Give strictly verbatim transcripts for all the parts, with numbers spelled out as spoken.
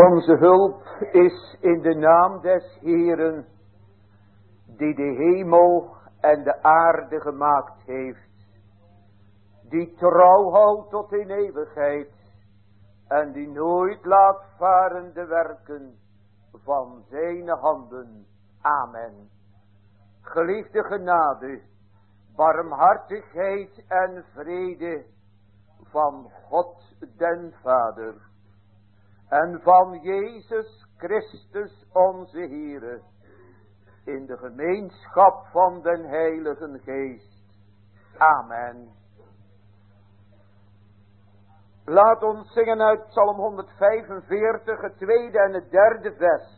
Onze hulp is in de naam des Heeren, die de hemel en de aarde gemaakt heeft, die trouw houdt tot in eeuwigheid en die nooit laat varen de werken van zijn handen. Amen. Geliefde genade, barmhartigheid en vrede van God den Vader en van Jezus Christus onze Heere, in de gemeenschap van den Heiligen Geest. Amen. Laat ons zingen uit Psalm honderdvijfenveertig, het tweede en het derde vers.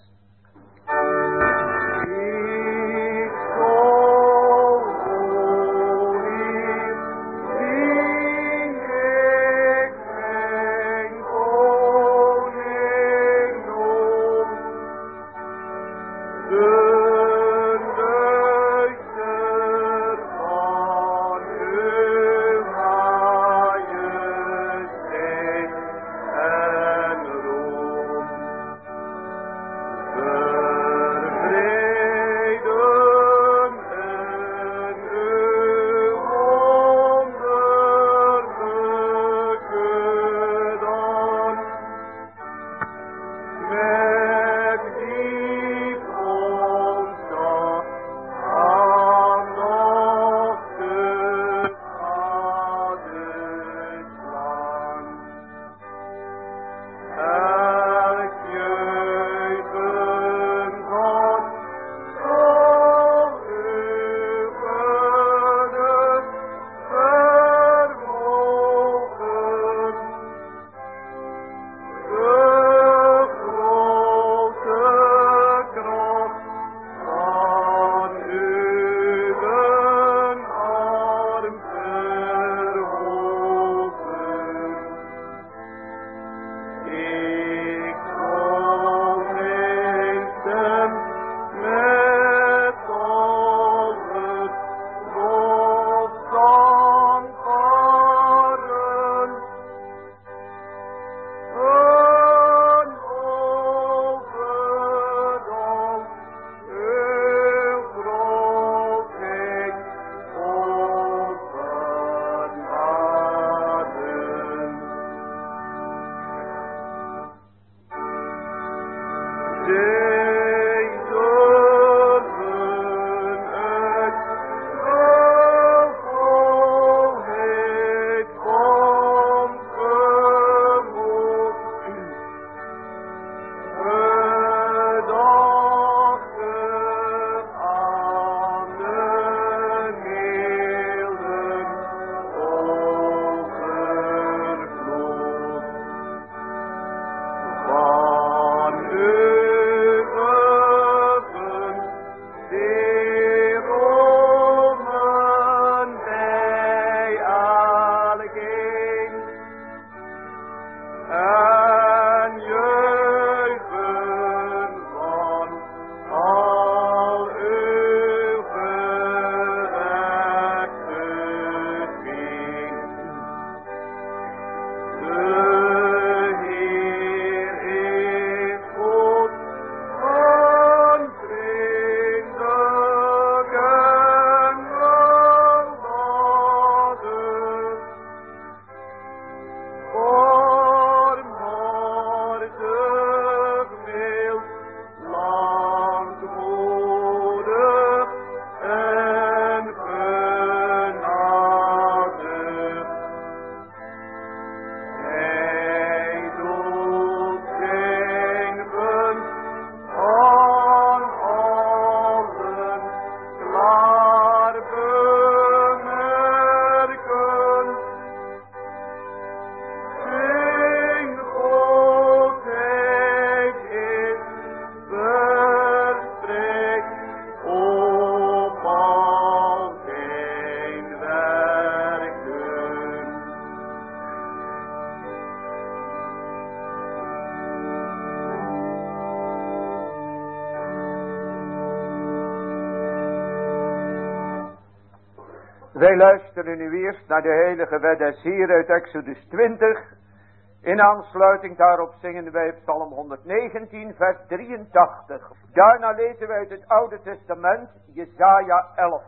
Wij luisteren nu eerst naar de heilige wet des Heer uit Exodus twintig, In aansluiting daarop zingen wij Psalm honderdnegentien vers drieëntachtig. Daarna lezen wij uit het Oude Testament Jesaja elf.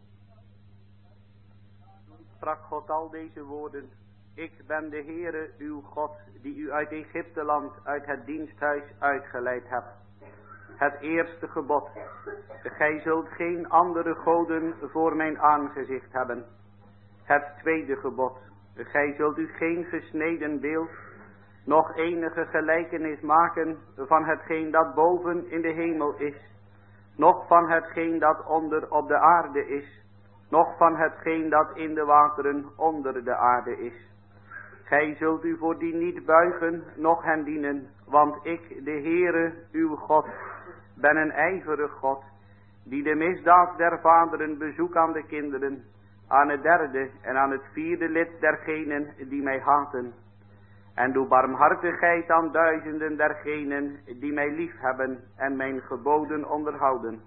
Sprak God al deze woorden. Ik ben de Heere uw God, die u uit Egypteland, uit het diensthuis uitgeleid hebt. Het eerste gebod. Gij zult geen andere goden voor mijn aangezicht hebben. Het tweede gebod. Gij zult u geen gesneden beeld, nog enige gelijkenis maken van hetgeen dat boven in de hemel is, noch van hetgeen dat onder op de aarde is, noch van hetgeen dat in de wateren onder de aarde is. Gij zult u voor die niet buigen, noch hen dienen, want ik, de Heere, uw God, ben een ijverig God, die de misdaad der vaderen bezoek aan de kinderen, aan het derde en aan het vierde lid dergenen die mij haten. En doe barmhartigheid aan duizenden dergenen die mij lief hebben en mijn geboden onderhouden.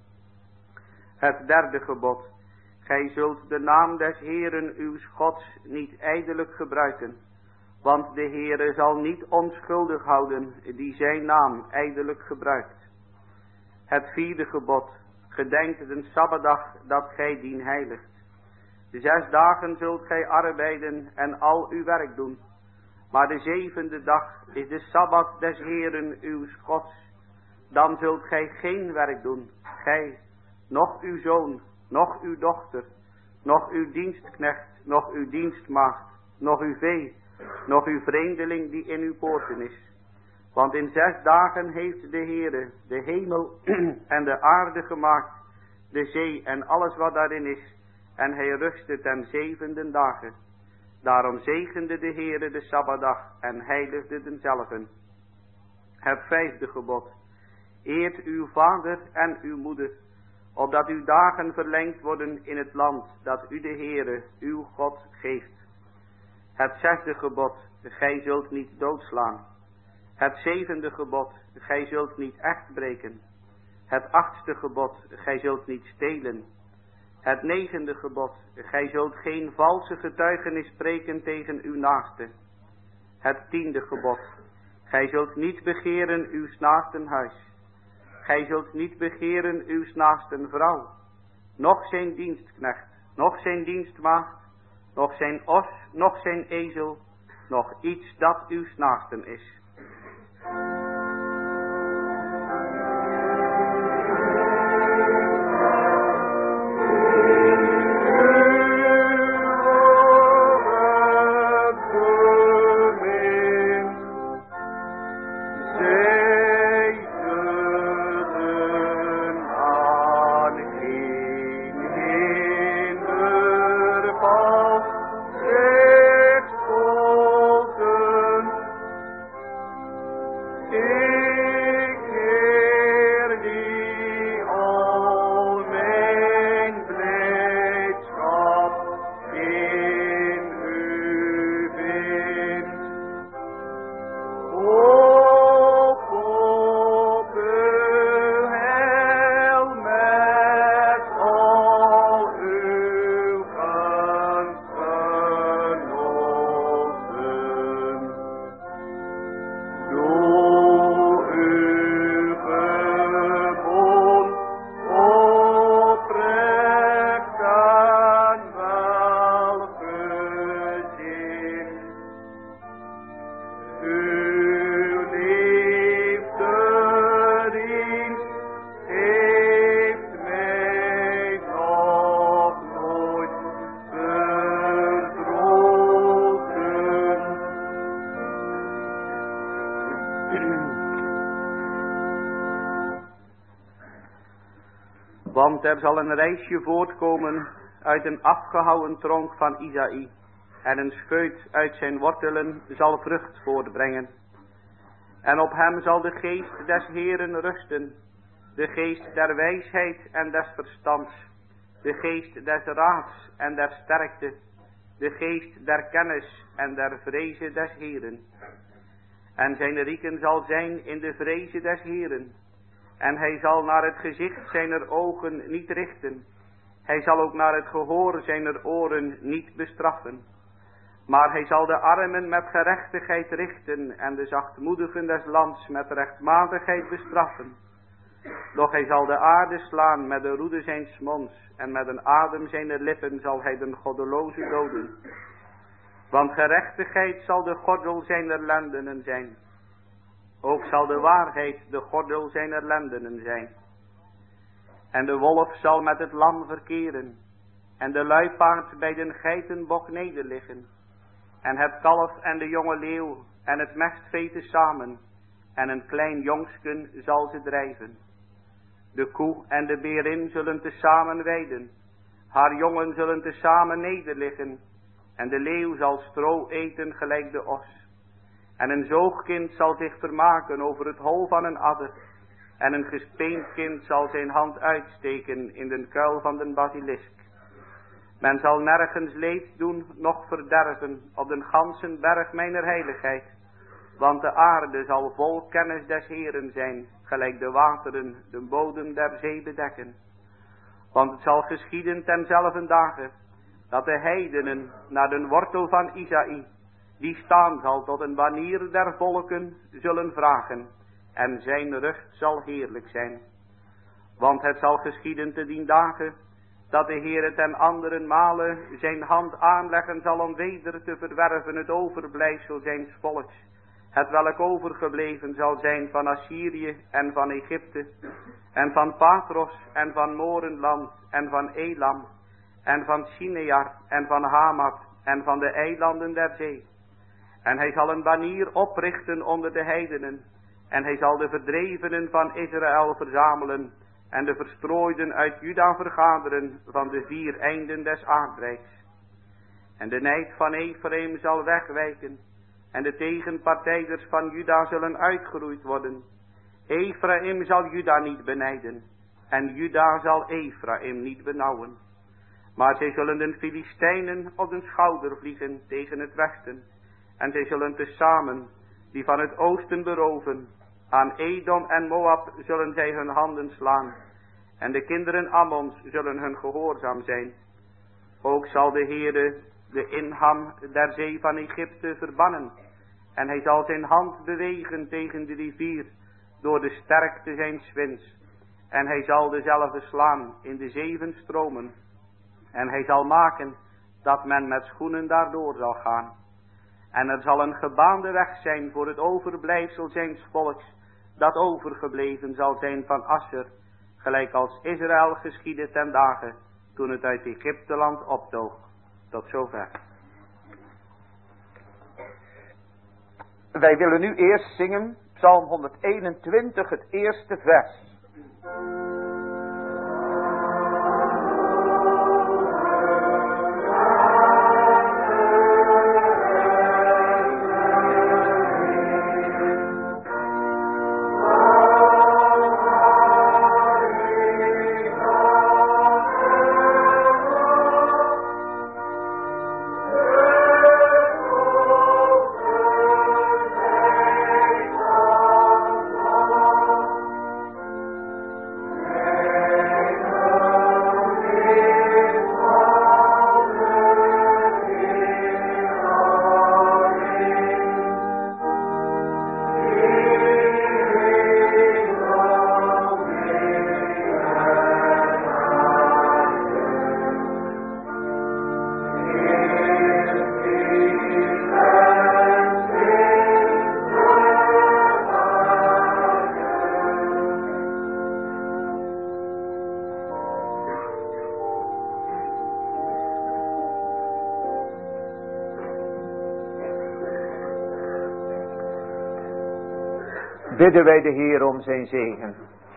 Het derde gebod. Gij zult de naam des Heeren uw Gods niet ijdelijk gebruiken, want de Heere zal niet onschuldig houden die zijn naam ijdelijk gebruikt. Het vierde gebod. Gedenkt de Sabbatdag dat gij dien heiligt. Zes dagen zult gij arbeiden en al uw werk doen. Maar de zevende dag is de Sabbat des Heeren uw Gods. Dan zult gij geen werk doen, gij, noch uw zoon, noch uw dochter, noch uw dienstknecht, noch uw dienstmaagd, noch uw vee, noch uw vreemdeling die in uw poorten is. Want in zes dagen heeft de Heere de hemel en de aarde gemaakt, de zee en alles wat daarin is, en hij rustte ten zevende dagen. Daarom zegende de Heere de Sabbatdag en heiligde denzelven. Het vijfde gebod. Eert uw vader en uw moeder, opdat uw dagen verlengd worden in het land dat u de Heere, uw God, geeft. Het zesde gebod. Gij zult niet doodslaan. Het zevende gebod. Gij zult niet echt breken. Het achtste gebod. Gij zult niet stelen. Het negende gebod. Gij zult geen valse getuigenis spreken tegen uw naaste. Het tiende gebod. Gij zult niet begeren uw naasten huis. Gij zult niet begeren uw naasten vrouw. Noch zijn dienstknecht, noch zijn dienstmaagd, noch zijn os, noch zijn ezel, noch iets dat uw naasten is. Want er zal een reisje voortkomen uit een afgehouwen tronk van Isaïe, en een scheut uit zijn wortelen zal vrucht voortbrengen. En op hem zal de geest des Heeren rusten, de geest der wijsheid en des verstands, de geest des raads en der sterkte, de geest der kennis en der vreze des Heeren. En zijn rieken zal zijn in de vreze des Heeren. En hij zal naar het gezicht zijner ogen niet richten. Hij zal ook naar het gehoor zijner oren niet bestraffen. Maar hij zal de armen met gerechtigheid richten en de zachtmoedigen des lands met rechtmatigheid bestraffen. Doch hij zal de aarde slaan met de roede zijns monds en met een adem zijner lippen zal hij den goddeloze doden. Want gerechtigheid zal de gordel zijner lendenen zijn. Ook zal de waarheid de gordel zijner lendenen zijn. En de wolf zal met het lam verkeren en de luipaard bij den geitenbok nederliggen. En het kalf en de jonge leeuw en het mestvee tezamen en een klein jongsken zal ze drijven. De koe en de berin zullen tezamen weiden, haar jongen zullen tezamen nederliggen en de leeuw zal stro eten gelijk de os. En een zoogkind zal zich vermaken over het hol van een adder en een gespeend kind zal zijn hand uitsteken in den kuil van den basilisk. Men zal nergens leed doen, noch verderven op den gansen berg mijner heiligheid. Want de aarde zal vol kennis des Heeren zijn, gelijk de wateren de bodem der zee bedekken. Want het zal geschieden tenzelfde dagen, dat de heidenen naar den wortel van Isaïe, die staan zal tot een banier der volken, zullen vragen, en zijn rug zal heerlijk zijn. Want het zal geschieden te dien dagen, dat de Heere ten anderen male zijn hand aanleggen zal om weder te verwerven het overblijfsel zijns volks, het welk overgebleven zal zijn van Assyrië en van Egypte, en van Patros en van Morenland en van Elam, en van Shinear en van Hamat en van de eilanden der zee. En hij zal een banier oprichten onder de heidenen, en hij zal de verdrevenen van Israël verzamelen, en de verstrooiden uit Juda vergaderen van de vier einden des aardrijks. En de nijd van Ephraim zal wegwijken, en de tegenpartijders van Juda zullen uitgeroeid worden. Ephraim zal Juda niet benijden, en Juda zal Ephraim niet benauwen. Maar zij zullen de Filistijnen op den schouder vliegen tegen het westen, en zij zullen tezamen die van het oosten beroven. Aan Edom en Moab zullen zij hun handen slaan, en de kinderen Ammons zullen hun gehoorzaam zijn. Ook zal de Heere de inham der zee van Egypte verbannen, en hij zal zijn hand bewegen tegen de rivier, door de sterkte zijn winds, en hij zal dezelfde slaan in de zeven stromen, en hij zal maken dat men met schoenen daardoor zal gaan. En er zal een gebaande weg zijn voor het overblijfsel zijns volks, dat overgebleven zal zijn van Asser, gelijk als Israël geschiedde ten dagen, toen het uit Egypteland optoog. Tot zover. Wij willen nu eerst zingen, Psalm honderdeenentwintig, het eerste vers. Bidden wij de Heer om zijn zegen.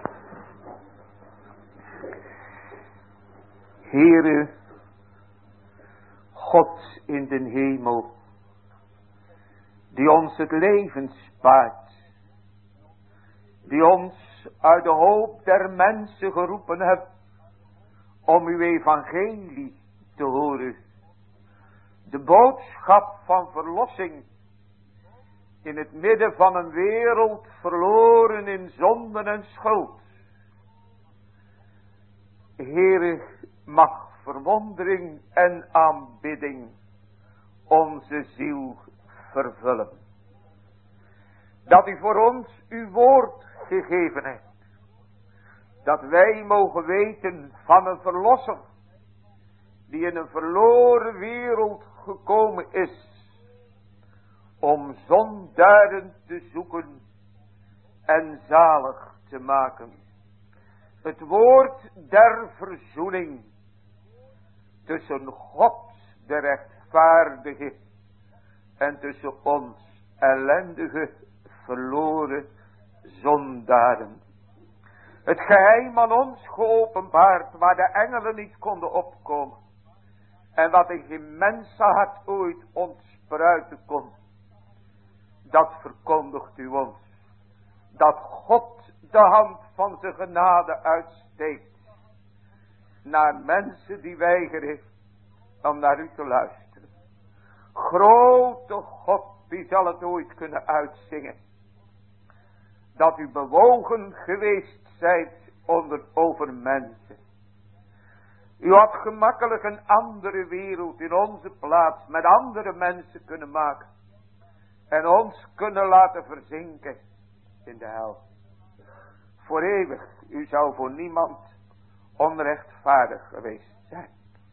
Heere, God in den hemel, die ons het leven spaart, die ons uit de hoop der mensen geroepen hebt om uw evangelie te horen, de boodschap van verlossing in het midden van een wereld verloren in zonden en schuld. Heere, mag verwondering en aanbidding onze ziel vervullen. Dat u voor ons uw woord gegeven hebt. Dat wij mogen weten van een verlosser. Die in een verloren wereld gekomen is. Om zondaren te zoeken en zalig te maken. Het woord der verzoening. Tussen God de rechtvaardige. En tussen ons ellendige verloren zondaren. Het geheim aan ons geopenbaard waar de engelen niet konden opkomen. En wat in geen mensenhart ooit ontspruiten kon. Dat verkondigt u ons. Dat God de hand van zijn genade uitsteekt. Naar mensen die weigeren om naar u te luisteren. Grote God, wie zal het ooit kunnen uitzingen. Dat u bewogen geweest zijt onder over mensen. U had gemakkelijk een andere wereld in onze plaats met andere mensen kunnen maken. En ons kunnen laten verzinken in de hel. Voor eeuwig, u zou voor niemand onrechtvaardig geweest zijn.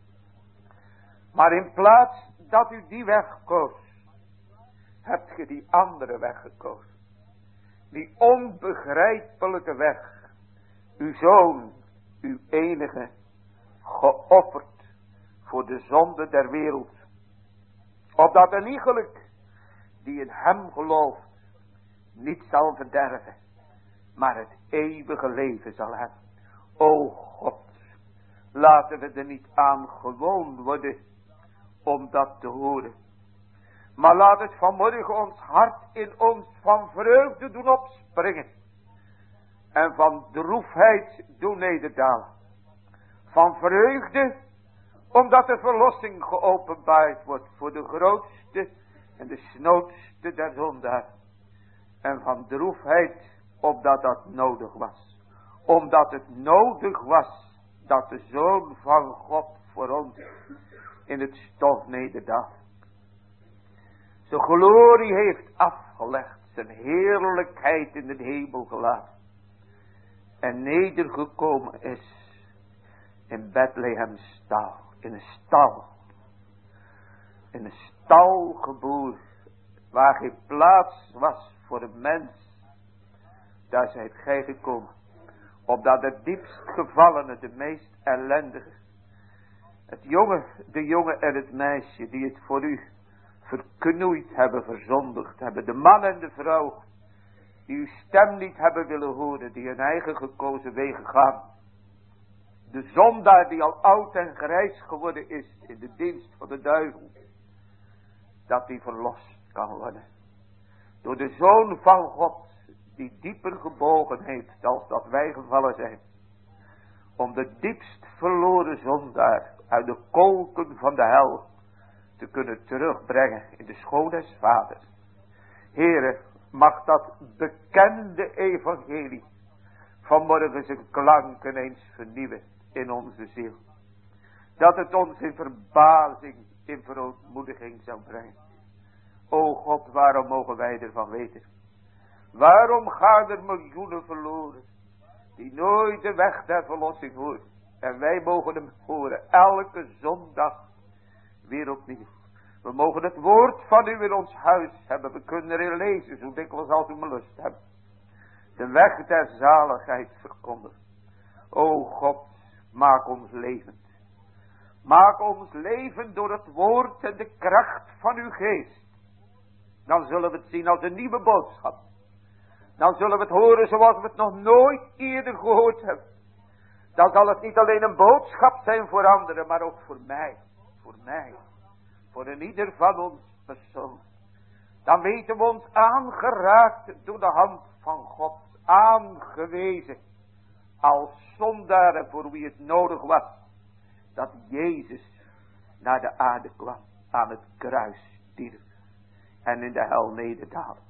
Maar in plaats dat u die weg koos, hebt ge die andere weg gekozen. Die onbegrijpelijke weg. Uw zoon, uw enige, geofferd voor de zonde der wereld. Opdat een iegelijk die in hem gelooft, niet zal verderven, maar het eeuwige leven zal hebben. O God, laten we er niet aan gewoon worden om dat te horen. Maar laat het vanmorgen ons hart in ons van vreugde doen opspringen. En van droefheid doen nederdalen. Van vreugde, omdat de verlossing geopenbaard wordt voor de grootste en de snoodste der zondaars. En van droefheid, opdat dat nodig was. Omdat het nodig was dat de Zoon van God voor ons in het stof nederdaalt. Zijn glorie heeft afgelegd, zijn heerlijkheid in de hemel gelaten. En nedergekomen is in Bethlehem stal, in een stal. In een stal geboren, waar geen plaats was voor een mens. Daar zijt gij gekomen. Opdat de diepst gevallene, de meest ellendige, het jonge, de jongen en het meisje die het voor u verknoeid hebben, verzondigd hebben. De man en de vrouw die uw stem niet hebben willen horen, die hun eigen gekozen wegen gaan. De zondaar die al oud en grijs geworden is in de dienst van de duivel. Dat die verlost kan worden. Door de Zoon van God die dieper gebogen heeft als dat wij gevallen zijn. Om de diepst verloren zondaar uit de kolken van de hel te kunnen terugbrengen in de schoon des Vaders. Heere, mag dat bekende evangelie vanmorgen zijn klanken eens vernieuwen in onze ziel. Dat het ons in verbazing, in verootmoediging zou brengen. O God, waarom mogen wij ervan weten? Waarom gaan er miljoenen verloren, die nooit de weg der verlossing horen? En wij mogen hem horen, elke zondag, weer opnieuw. We mogen het woord van u in ons huis hebben. We kunnen erin lezen, zo dikwijls als u me lust hebt. De weg der zaligheid verkondigen. O God, maak ons levend. Maak ons levend door het woord en de kracht van uw geest. Dan zullen we het zien als een nieuwe boodschap. Dan zullen we het horen zoals we het nog nooit eerder gehoord hebben. Dan zal het niet alleen een boodschap zijn voor anderen, maar ook voor mij. Voor mij. Voor een ieder van ons persoon. Dan weten we ons aangeraakt door de hand van God. Aangewezen. Als zondaren voor wie het nodig was. Dat Jezus naar de aarde kwam. Aan het kruis stierf. En in de hel nederdaalde.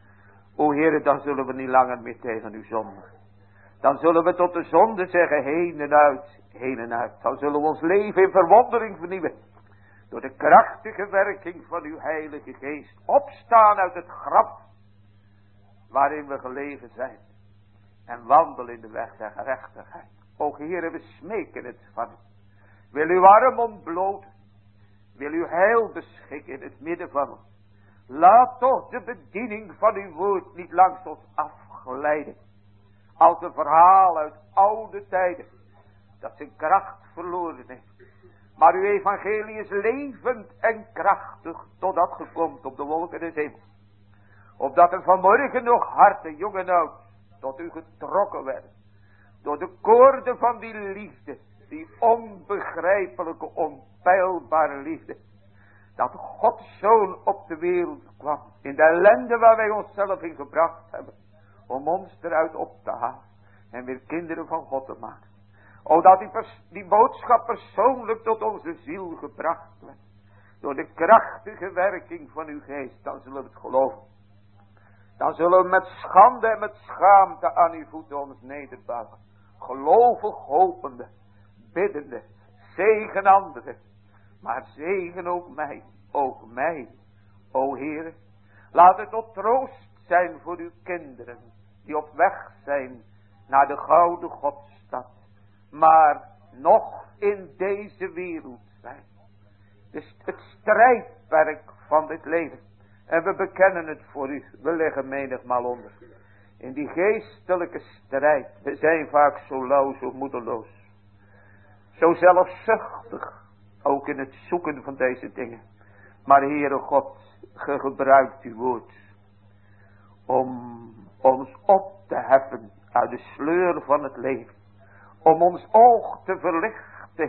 O Heere, dan zullen we niet langer meer tegen u zondigen. Dan zullen we tot de zonde zeggen, heen en uit, heen en uit. Dan zullen we ons leven in verwondering vernieuwen. door de krachtige werking van uw heilige geest, opstaan uit het graf waarin we gelegen zijn en wandelen in de weg der gerechtigheid. O Heere, we smeken het van u. Wil uw arm ontbloten, wil uw heil beschikken in het midden van ons. Laat toch de bediening van uw woord niet langs ons afglijden, als een verhaal uit oude tijden, dat zijn kracht verloren heeft. Maar uw evangelie is levend en krachtig, totdat ge komt op de wolken des hemels. Opdat er vanmorgen nog harten, jong en oud, tot u getrokken werden. Door de koorden van die liefde, die onbegrijpelijke, onpeilbare liefde. Dat Gods Zoon op de wereld kwam, in de ellende waar wij onszelf in gebracht hebben. Om ons eruit op te halen en weer kinderen van God te maken. O, dat die, die boodschap persoonlijk tot onze ziel gebracht werd. Door de krachtige werking van uw geest, dan zullen we het geloven. Dan zullen we met schande en met schaamte aan uw voeten ons nederbuigen. Gelovig hopende, biddende, zegen anderen. Maar zegen ook mij, ook mij, o Heere. Laat het tot troost zijn voor uw kinderen, die op weg zijn naar de gouden Godstad. Maar nog in deze wereld zijn. Dus het strijdperk van dit leven. En we bekennen het voor u. We liggen menigmaal onder. In die geestelijke strijd. We zijn vaak zo lauw, zo moedeloos. Zo zelfzuchtig. Ook in het zoeken van deze dingen. Maar Heere God, ge gebruikt uw woord. Om ons op te heffen uit de sleur van het leven. Om ons oog te verlichten.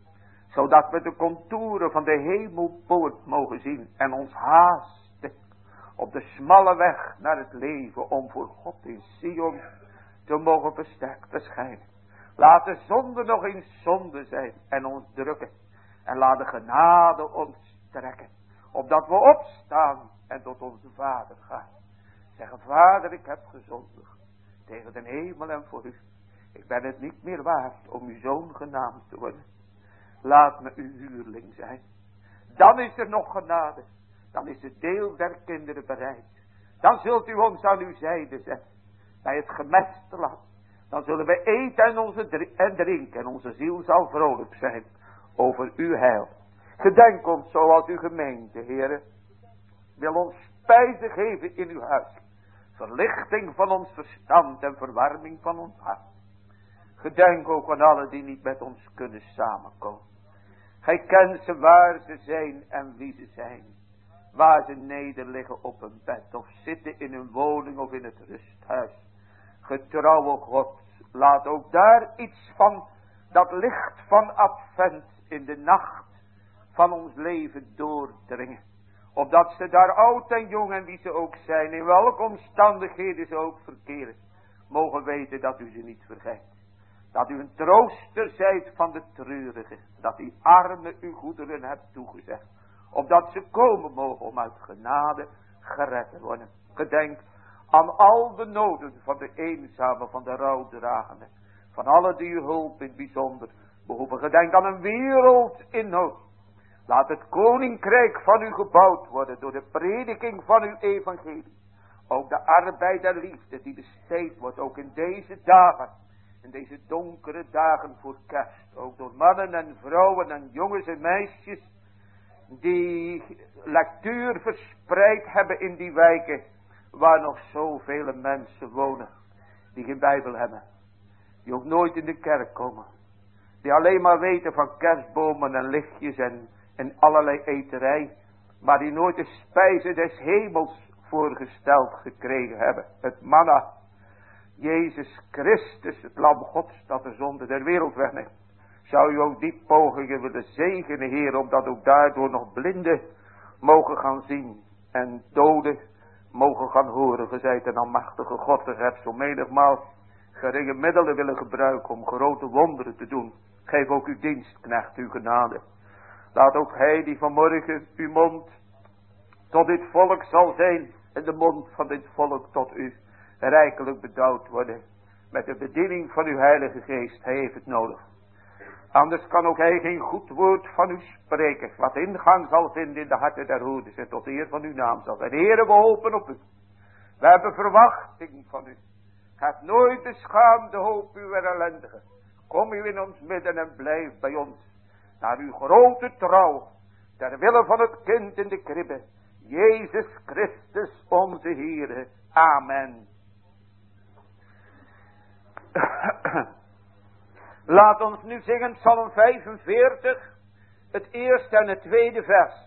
Zodat we de contouren van de hemelpoort mogen zien. En ons haasten op de smalle weg naar het leven. Om voor God in Sion te mogen versterkt verschijnen. Laat de zonde nog eens zonde zijn en ons drukken. En laat de genade ons trekken. Opdat we opstaan en tot onze Vader gaan. Zeggen, Vader, ik heb gezondigd tegen de hemel en voor u. Ik ben het niet meer waard om uw zoon genaamd te worden. Laat me uw huurling zijn. Dan is er nog genade. Dan is het deel der kinderen bereid. Dan zult u ons aan uw zijde zetten. Bij het gemeste land. Dan zullen we eten en, onze en drinken. En onze ziel zal vrolijk zijn over uw heil. Gedenk ons zoals uw gemeente, Heere. Wil ons spijze geven in uw huis. Verlichting van ons verstand en verwarming van ons hart. Gedenk ook aan allen die niet met ons kunnen samenkomen. Gij kent ze waar ze zijn en wie ze zijn. Waar ze nederliggen op een bed of zitten in een woning of in het rusthuis. Getrouwe God, laat ook daar iets van dat licht van advent in de nacht van ons leven doordringen. Opdat ze daar oud en jong en wie ze ook zijn, in welke omstandigheden ze ook verkeren, mogen weten dat u ze niet vergeet. Dat u een trooster zijt van de treurigen. Dat die armen uw goederen hebt toegezegd. Opdat ze komen mogen om uit genade gered te worden. Gedenk aan al de noden van de eenzame, van de rouwdragende. Van alle die uw hulp in het bijzonder behoeven. Gedenk aan een wereld in nood. Laat het koninkrijk van u gebouwd worden door de prediking van uw evangelie. Ook de arbeid en liefde die besteed wordt, ook in deze dagen. In deze donkere dagen voor kerst. Ook door mannen en vrouwen en jongens en meisjes. Die lectuur verspreid hebben in die wijken. Waar nog zoveel mensen wonen. Die geen Bijbel hebben. Die ook nooit in de kerk komen. Die alleen maar weten van kerstbomen en lichtjes en, en allerlei eterij. Maar die nooit de spijze des hemels voorgesteld gekregen hebben. Het manna. Jezus Christus, het lam Gods dat de zonde der wereld wegneemt. Zou u ook die pogingen willen zegenen, Heer, opdat ook daardoor nog blinden mogen gaan zien. En doden mogen gaan horen. Ge zijt een almachtige God, ge hebt zo menigmaal geringe middelen willen gebruiken om grote wonderen te doen. Geef ook uw dienstknecht uw genade. Laat ook hij die vanmorgen uw mond tot dit volk zal zijn. En de mond van dit volk tot u rijkelijk bedouwd worden. Met de bediening van uw heilige geest. Hij heeft het nodig. Anders kan ook hij geen goed woord van u spreken. Wat ingang zal vinden in de harten der hoeders. En tot eer van uw naam zal zijn. Heere, we hopen op u. We hebben verwachting van u. Gaat nooit beschaamd de hoop uw ellendigen. Kom u in ons midden en blijf bij ons. Naar uw grote trouw. Ter wille van het kind in de kribbe. Jezus Christus onze Heere. Amen. Laat ons nu zingen Psalm vijfenveertig. Het eerste en het tweede vers.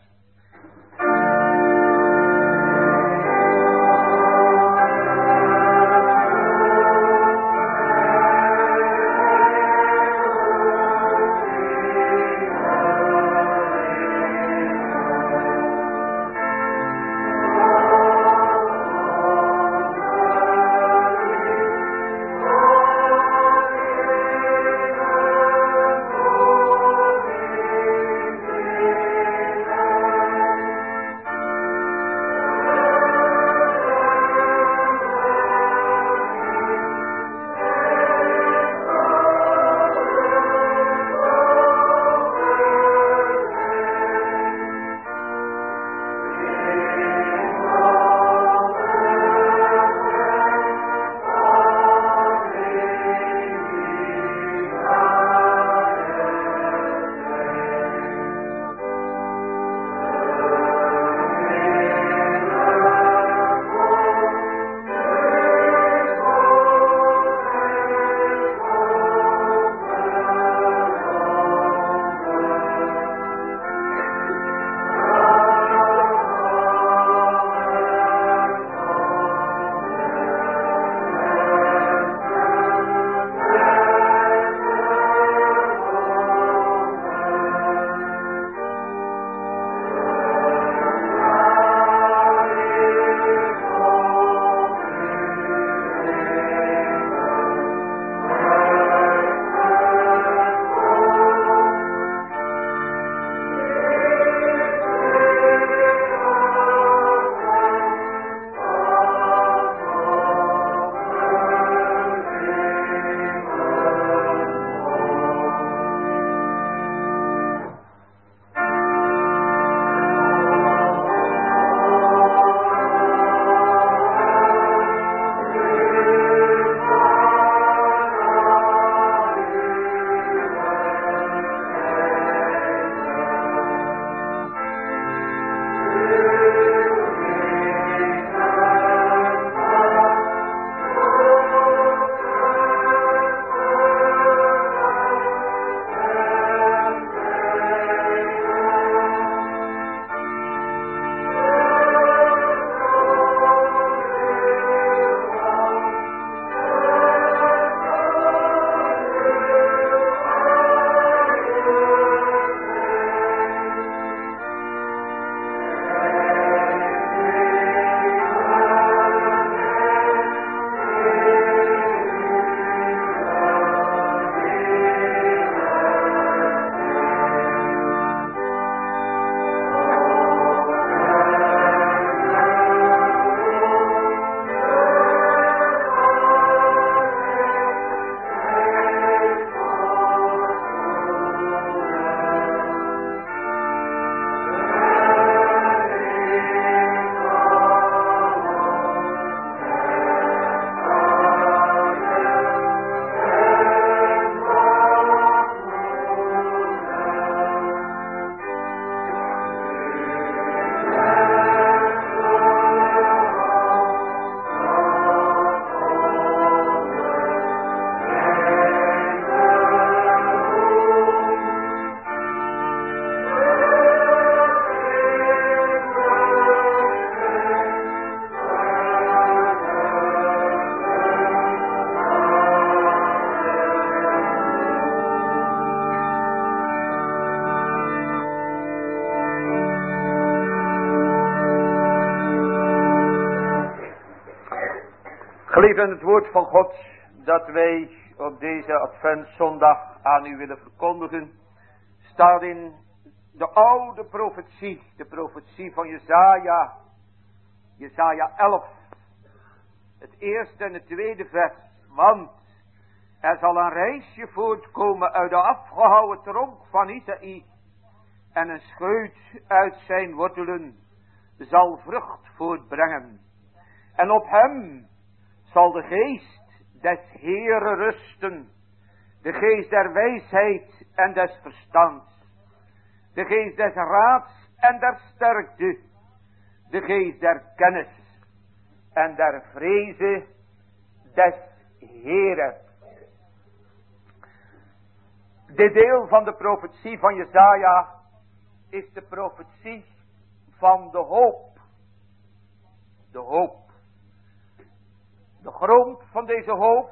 Geliefden, het woord van God dat wij op deze adventszondag aan u willen verkondigen, staat in de oude profetie, de profetie van Jesaja, Jesaja elf, het eerste en het tweede vers. Want Er zal een reisje voortkomen uit de afgehouwen tronk van Isaïe. En een scheut uit zijn wortelen zal vrucht voortbrengen. En op hem zal de geest des Heeren rusten. De geest der wijsheid en des verstands. De geest des raads en der sterkte. De geest der kennis en der vreze des Heeren. Dit deel van de profetie van Jesaja is de profetie van de hoop. De hoop. De grond van deze hoop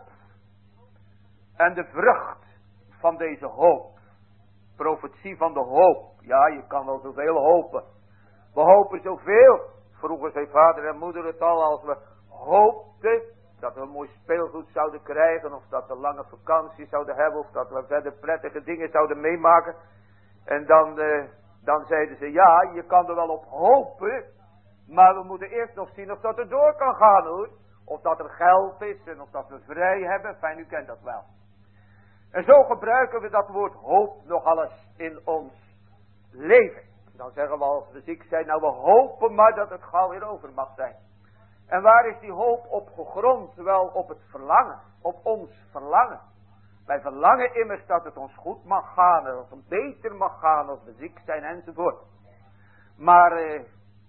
en de vrucht van deze hoop. Profetie van de hoop. Ja, je kan wel zoveel hopen. We hopen zoveel. Vroeger zei vader en moeder het al, als we hoopten dat we een mooi speelgoed zouden krijgen, of dat we een lange vakantie zouden hebben, of dat we verder prettige dingen zouden meemaken. En dan, uh, dan zeiden ze, ja, je kan er wel op hopen, maar we moeten eerst nog zien of dat er door kan gaan, hoor. Of dat er geld is en of dat we vrij hebben. Fijn, u kent dat wel. En zo gebruiken we dat woord hoop nog alles in ons leven. Dan zeggen we als we ziek zijn, nou we hopen maar dat het gauw weer over mag zijn. En waar is die hoop op gegrond? Wel op het verlangen, op ons verlangen. Wij verlangen immers dat het ons goed mag gaan, en dat het beter mag gaan als we ziek zijn enzovoort. Maar, eh,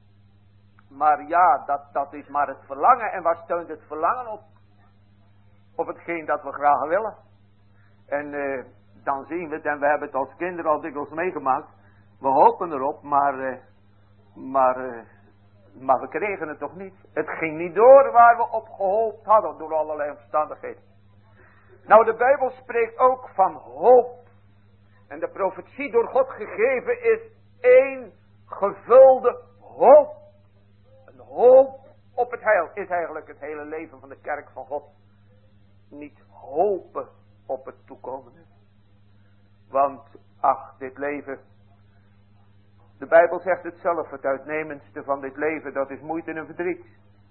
maar ja, dat, dat is maar het verlangen. En waar steunt het verlangen op? Op hetgeen dat we graag willen. En eh, dan zien we het, en we hebben het als kinderen al dikwijls meegemaakt. We hopen erop, maar, eh, maar, eh, maar we kregen het toch niet. Het ging niet door waar we op gehoopt hadden, door allerlei omstandigheden. Nou, de Bijbel spreekt ook van hoop. En de profetie door God gegeven is één gevulde hoop. Een hoop op het heil is eigenlijk het hele leven van de kerk van God. Niet hopen op het toekomende. Want, ach, dit leven. De Bijbel zegt het zelf, het uitnemendste van dit leven, dat is moeite en verdriet.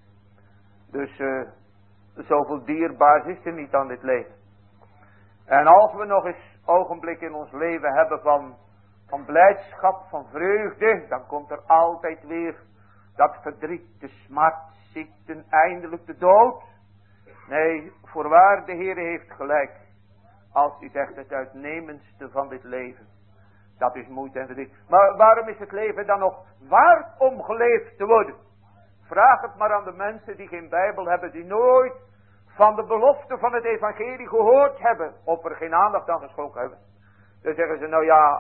Dus, uh, zoveel dierbaars is er niet aan dit leven. En als we nog eens ogenblik in ons leven hebben van, van blijdschap, van vreugde, dan komt er altijd weer dat verdriet, de smart, ziekten, eindelijk de dood. Nee, voorwaar, de Heer heeft gelijk. Als hij zegt het uitnemendste van dit leven. Dat is moeite en verdriet. Maar waarom is het leven dan nog waard om geleefd te worden? Vraag het maar aan de mensen die geen Bijbel hebben. Die nooit van de belofte van het evangelie gehoord hebben. Of er geen aandacht aan geschonken hebben. Dan zeggen ze, nou ja,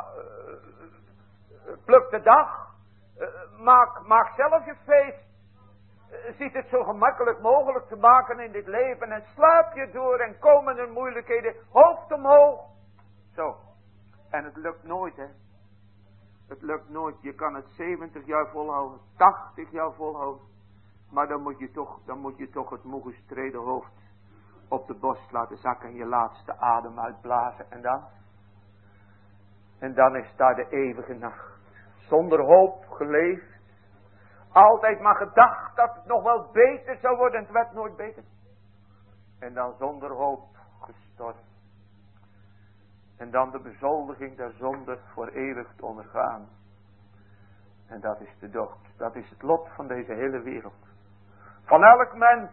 uh, pluk de dag. Uh, maak, maak zelf je feest. Uh, ziet het zo gemakkelijk mogelijk te maken in dit leven. En slaap je door en komen er moeilijkheden. Hoofd omhoog. Zo. En het lukt nooit, hè. Het lukt nooit. Je kan het zeventig jaar volhouden. tachtig jaar volhouden. Maar dan moet je toch, dan moet je toch het moe gestreden hoofd op de borst laten zakken en je laatste adem uitblazen. En dan? En dan is daar de eeuwige nacht. Zonder hoop geleefd. Altijd maar gedacht dat het nog wel beter zou worden. En het werd nooit beter. En dan zonder hoop gestorven. En dan de bezoldiging der zonde voor eeuwig te ondergaan. En dat is de dood. Dat is het lot van deze hele wereld. Van elk mens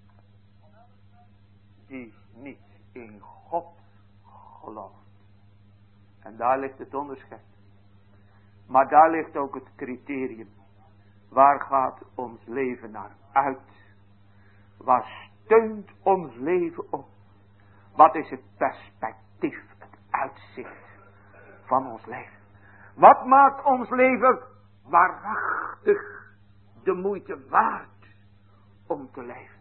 die niet in God gelooft. En daar ligt het onderscheid. Maar daar ligt ook het criterium. Waar gaat ons leven naar uit? Waar steunt ons leven op? Wat is het perspectief, het uitzicht van ons leven? Wat maakt ons leven waarachtig de moeite waard om te leven?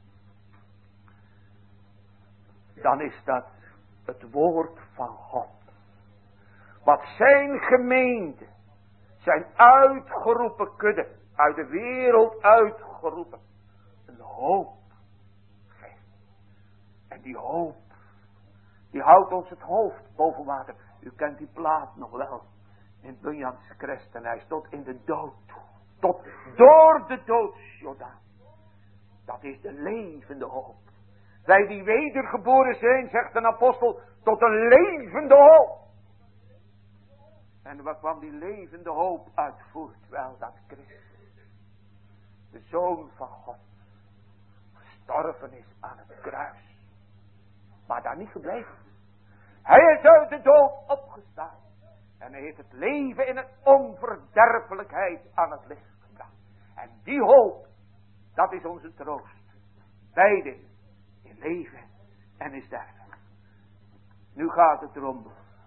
Dan is dat het woord van God. Wat zijn gemeente, zijn uitgeroepen kudde, uit de wereld uitgeroepen, een hoop geeft. En die hoop, die houdt ons het hoofd boven water. U kent die plaat nog wel. In Bunjans Crest, en hij is tot in de dood. Tot door de dood, Jordaan. Dat is de levende hoop. Wij die wedergeboren zijn, zegt een apostel, tot een levende hoop. En waar kwam die levende hoop uit voort? Wel, dat Christus, de Zoon van God, gestorven is aan het kruis. Maar daar niet gebleven. Hij is uit de dood opgestaan. En hij heeft het leven in een onverderfelijkheid aan het licht gebracht. En die hoop, dat is onze troost. Beide in leven en in sterven. Nu gaat het erom.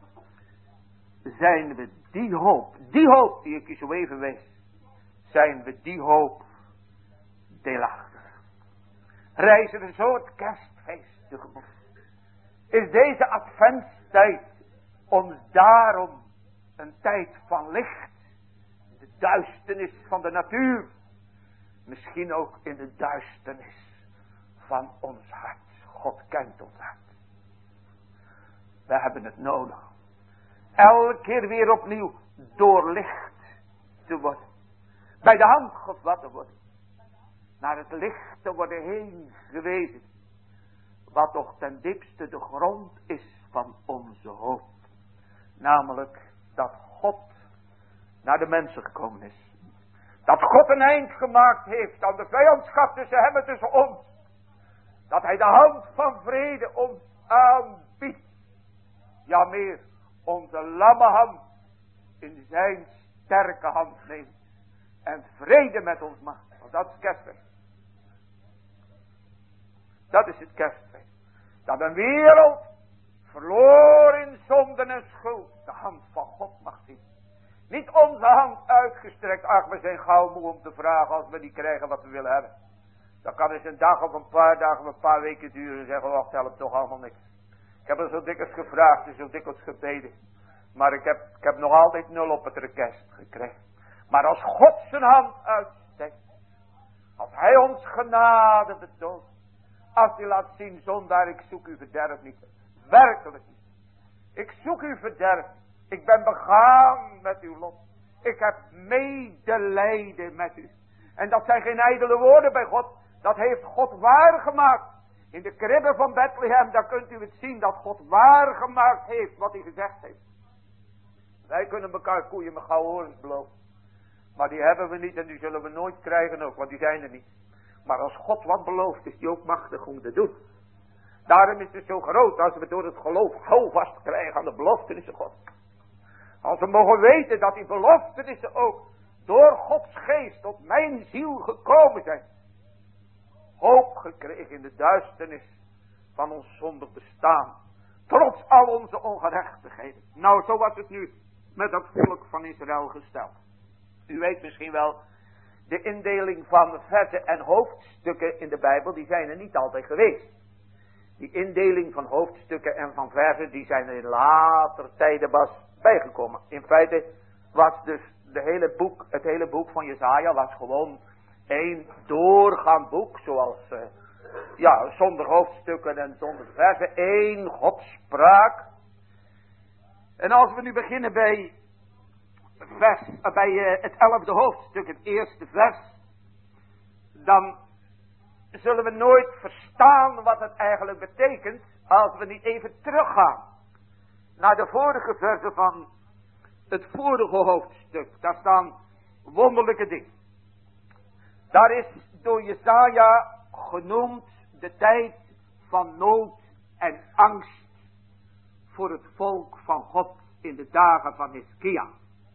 Zijn we die hoop, die hoop die ik je zo even wees. Zijn we die hoop deelachtig. Reizen we zo het kerstfeest tegemoet. Is deze adventstijd ons daarom een tijd van licht. De duisternis van de natuur. Misschien ook in de duisternis van ons hart. God kent ons hart. We hebben het nodig. Elke keer weer opnieuw doorlicht te worden. Bij de hand gevat te worden. Naar het licht te worden heen gewezen. Wat toch ten diepste de grond is van onze hoop. Namelijk dat God naar de mensen gekomen is. Dat God een eind gemaakt heeft aan de vijandschap tussen hem en tussen ons. Dat hij de hand van vrede ons aanbiedt. Ja meer, onze lamme hand in zijn sterke hand neemt. En vrede met ons maakt. Want dat is kerstfeest. Dat is het kerstfeest. Dat een wereld verloren in zonden en schuld de hand van God mag zien. Niet onze hand uitgestrekt. Ach, we zijn gauw moe om te vragen als we niet krijgen wat we willen hebben. Dat kan eens een dag of een paar dagen of een paar weken duren en zeggen, wacht, helpt toch allemaal niks. Ik heb er zo dikwijls gevraagd en zo dikwijls gebeden. Maar ik heb, ik heb nog altijd nul op het rekest gekregen. Maar als God zijn hand uitstekt. Als hij ons genade betoont. Als hij laat zien, zondaar, ik zoek uw verderf niet. Werkelijk niet. Ik zoek uw verderf. Ik ben begaan met uw lot. Ik heb medelijden met u. En dat zijn geen ijdele woorden bij God. Dat heeft God waargemaakt. In de kribben van Bethlehem, daar kunt u het zien. Dat God waargemaakt heeft wat hij gezegd heeft. Wij kunnen elkaar koeien met gouden horens beloven. Maar die hebben we niet en die zullen we nooit krijgen ook. Want die zijn er niet. Maar als God wat belooft, is hij ook machtig om te doen. Daarom is het zo groot als we door het geloof houvast krijgen aan de beloftenissen God. Als we mogen weten dat die beloftenissen ook door Gods geest tot mijn ziel gekomen zijn. Hoop gekregen in de duisternis van ons zondig bestaan. Trots al onze ongerechtigheden. Nou, zo was het nu met dat volk van Israël gesteld. U weet misschien wel, de indeling van versen en hoofdstukken in de Bijbel, die zijn er niet altijd geweest. Die indeling van hoofdstukken en van versen, die zijn er in later tijden pas bijgekomen. In feite was dus de hele boek, het hele boek van Jesaja was gewoon één doorgaand boek, zoals, uh, ja, zonder hoofdstukken en zonder versen, één Godspraak. En als we nu beginnen bij, vers, uh, bij uh, het elfde hoofdstuk, het eerste vers, dan zullen we nooit verstaan wat het eigenlijk betekent, als we niet even teruggaan naar de vorige versen van het vorige hoofdstuk. Daar staan wonderlijke dingen. Daar is door Jesaja genoemd de tijd van nood en angst voor het volk van God in de dagen van Hiskia.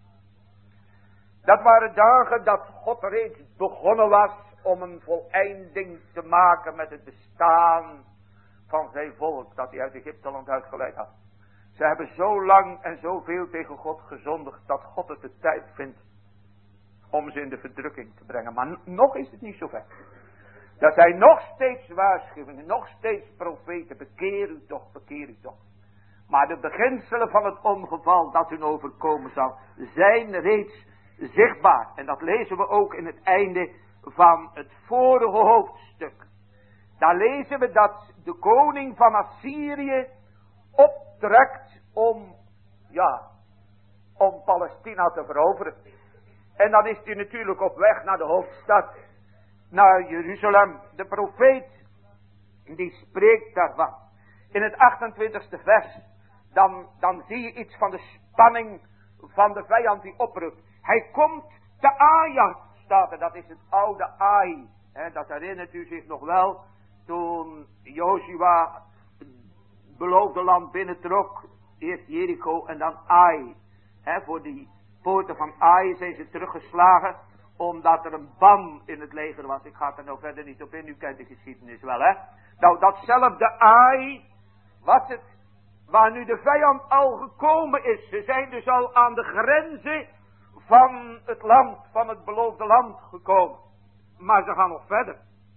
Dat waren dagen dat God reeds begonnen was om een voleinding te maken met het bestaan van zijn volk dat hij uit Egypteland uitgeleid had. Ze hebben zo lang en zoveel tegen God gezondigd dat God het de tijd vindt om ze in de verdrukking te brengen. Maar nog is het niet zover. Er zijn nog steeds waarschuwingen, nog steeds profeten. Bekeer u toch, bekeer u toch. Maar de beginselen van het ongeval dat hun overkomen zal, zijn reeds zichtbaar. En dat lezen we ook in het einde van het vorige hoofdstuk. Daar lezen we dat de koning van Assyrië optrekt om, ja, om Palestina te veroveren. En dan is hij natuurlijk op weg naar de hoofdstad, naar Jeruzalem. De profeet die spreekt daarvan. In het achtentwintigste vers, dan, dan zie je iets van de spanning van de vijand die oproept. Hij komt te Ai, staat er, dat is het oude Ai. He, dat herinnert u zich nog wel, toen Joshua het beloofde land binnentrok, eerst Jericho en dan Ai. He, voor die poorten van Ai zijn ze teruggeslagen, omdat er een ban in het leger was. Ik ga er nou verder niet op in, u kent de geschiedenis wel, hè. Nou, datzelfde Ai was het, waar nu de vijand al gekomen is. Ze zijn dus al aan de grenzen van het land, van het beloofde land gekomen. Maar ze gaan nog verder.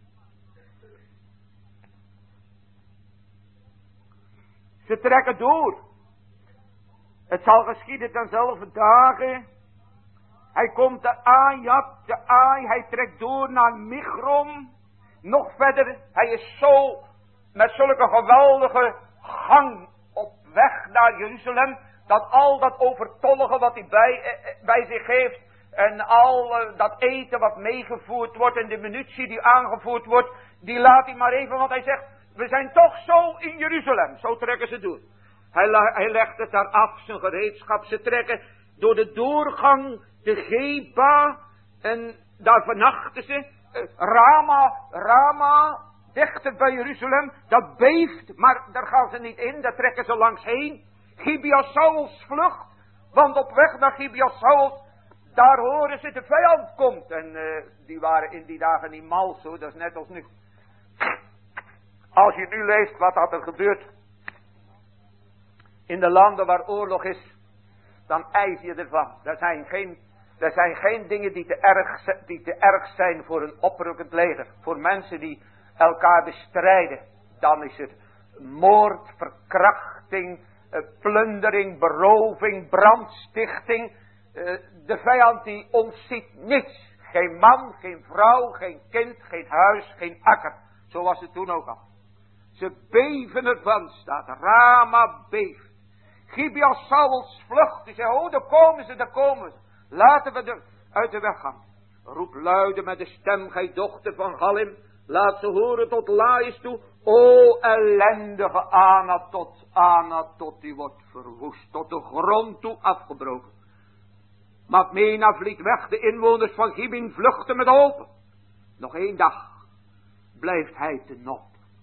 Ze trekken door. Het zal geschieden tenzelfde dagen. Hij komt de Ajat, de Ai, hij trekt door naar Migron. Nog verder, hij is zo met zulke geweldige gang op weg naar Jeruzalem, dat al dat overtollige wat hij bij, eh, bij zich heeft, en al uh, dat eten wat meegevoerd wordt en de munitie die aangevoerd wordt, die laat hij maar even, want hij zegt, we zijn toch zo in Jeruzalem. Zo trekken ze door. Hij, hij legt het daar af, zijn gereedschap. Ze trekken door de doorgang de Geba en daar vernachten ze. Uh, Rama, Rama, dichter bij Jeruzalem, dat beeft, maar daar gaan ze niet in, daar trekken ze langs heen. Gibeon Sauls vlucht, want op weg naar Gibeon Sauls, daar horen ze de vijand komt. En uh, die waren in die dagen niet mals, zo, dat is net als nu. Als je nu leest wat dat er gebeurt in de landen waar oorlog is, dan ijs je ervan. Er zijn geen, er zijn geen dingen die te, erg, die te erg zijn voor een oprukkend leger. Voor mensen die elkaar bestrijden. Dan is het moord, verkrachting, plundering, beroving, brandstichting. De vijand die ontziet niets. Geen man, geen vrouw, geen kind, geen huis, geen akker. Zo was het toen ook al. Ze beven ervan, staat Rama beeft. Gibeon Sauls vlucht. Die zei, oh, daar komen ze, daar komen ze. Laten we er uit de weg gaan. Roep luide met de stem, gij dochter van Gallim. Laat ze horen tot Lais toe. O ellendige Anatot, Anatot, die wordt verwoest, tot de grond toe afgebroken. Makmena vliegt weg, de inwoners van Gibeon vluchten met open. Nog één dag blijft hij te Nob.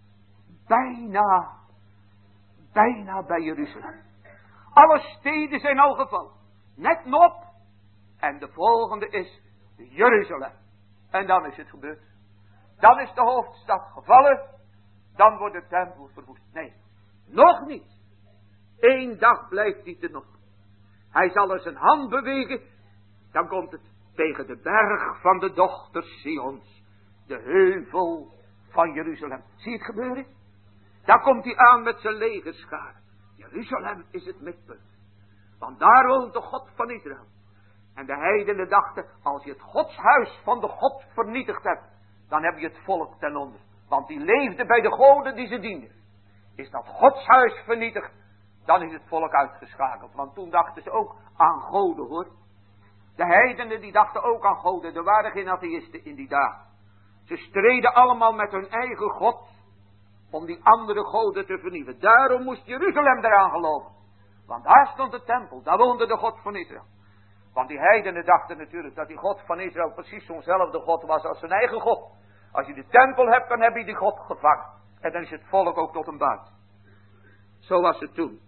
Bijna, bijna bij Jeruzalem. Alle steden zijn al gevallen. Net Nob. En de volgende is Jeruzalem. En dan is het gebeurd. Dan is de hoofdstad gevallen. Dan wordt de tempel verwoest. Nee, nog niet. Eén dag blijft hij te Nob. Hij zal er zijn hand bewegen. Dan komt het tegen de berg van de dochter Sions. De heuvel van Jeruzalem. Zie je het gebeuren? Daar komt hij aan met zijn legerschade. Jeruzalem is het midpunt. Want daar woont de God van Israël. En de heidenen dachten, als je het godshuis van de God vernietigd hebt, dan heb je het volk ten onder. Want die leefde bij de goden die ze dienden. Is dat godshuis vernietigd, dan is het volk uitgeschakeld. Want toen dachten ze ook aan goden, hoor. De heidenen die dachten ook aan goden. Er waren geen atheïsten in die dagen. Ze streden allemaal met hun eigen God om die andere goden te vernietigen. Daarom moest Jeruzalem eraan geloven. Want daar stond de tempel, daar woonde de God van Israël. Want die heidenen dachten natuurlijk dat die God van Israël precies zo'nzelfde God was als zijn eigen God. Als je de tempel hebt, dan heb je die God gevangen. En dan is het volk ook tot een buit. Zo was het toen.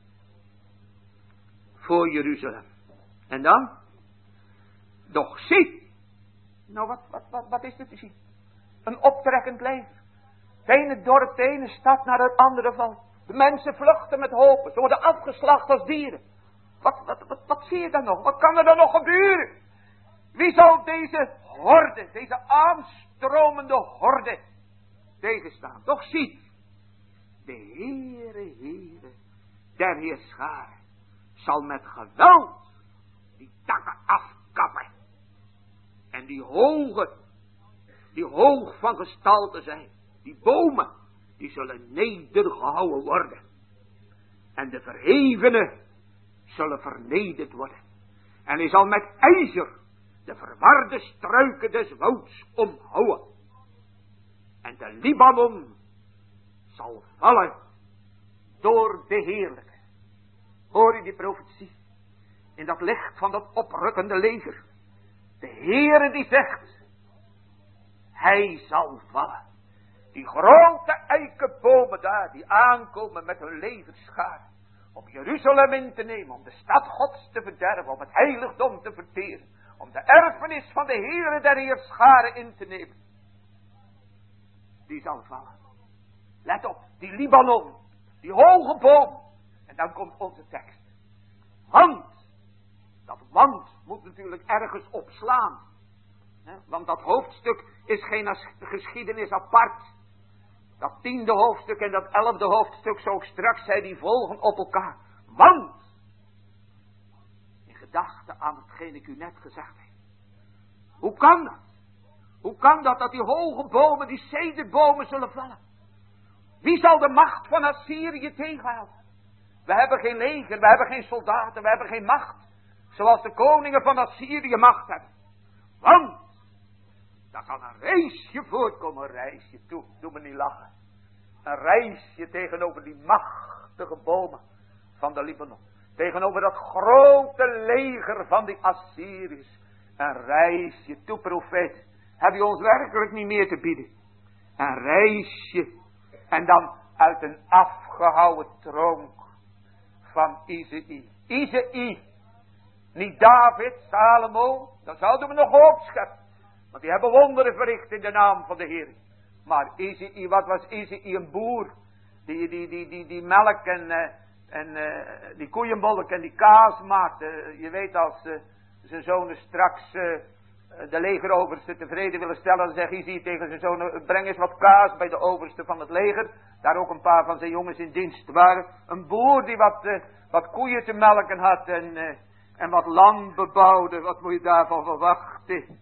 Voor Jeruzalem. En dan? Doch zie. Nou, wat, wat, wat, wat is dit te zien? Een optrekkend leven. Het ene dorp, de ene stad naar het andere valt. De mensen vluchten met hopen. Ze worden afgeslacht als dieren. Wat, wat, wat, wat zie je dan nog? Wat kan er dan nog gebeuren? Wie zal deze horde, deze aanstromende horde tegenstaan? Doch zie. De Heere, Heere, der Heerscharen, zal met geweld die takken afkappen. En die hoge, die hoog van gestalte zijn, die bomen, die zullen nedergehouden worden. En de verhevenen zullen vernederd worden. En hij zal met ijzer de verwarde struiken des wouds omhouden. En de Libanon zal vallen door de Heerlijke. Hoor je die profetie? In dat licht van dat oprukkende leger. De Heere die zegt, hij zal vallen. Die grote eikenbomen daar, die aankomen met hun legerscharen. Om Jeruzalem in te nemen, om de stad Gods te verderven, om het heiligdom te verteren. Om de erfenis van de Heere der Heerscharen in te nemen. Die zal vallen. Let op, die Libanon, die hoge boom. En dan komt onze tekst. Want, dat want moet natuurlijk ergens opslaan. Want dat hoofdstuk is geen geschiedenis apart. Dat tiende hoofdstuk en dat elfde hoofdstuk, zo straks zij die volgen op elkaar. Want, in gedachte aan hetgeen ik u net gezegd heb. Hoe kan dat? Hoe kan dat dat die hoge bomen, die cederbomen zullen vallen? Wie zal de macht van Assyrië tegenhouden? We hebben geen leger, we hebben geen soldaten, we hebben geen macht. Zoals de koningen van Assyrië macht hebben. Want, daar kan een reisje voortkomen, een reisje, toe, doe me niet lachen. Een reisje tegenover die machtige bomen van de Libanon. Tegenover dat grote leger van die Assyriërs. Een reisje, toe profeet. Heb je ons werkelijk niet meer te bieden? Een reisje. En dan uit een afgehouwen tronk van Izei. Izei. Niet David, Salomo. Dan zouden we nog opscheppen. Want die hebben wonderen verricht in de naam van de Heer. Maar Izei, wat was Izei? Een boer. Die, die, die, die, die melk en, uh, en uh, die koeienbolk en die kaas maakte. Uh, je weet als uh, zijn zonen straks uh, de legeroverste tevreden willen stellen. Dan zegt Izei tegen zijn zonen, breng eens wat kaas bij de overste van het leger. Daar ook een paar van zijn jongens in dienst waren. Een boer die wat, uh, wat koeien te melken had en, uh, en wat land bebouwde. Wat moet je daarvan verwachten?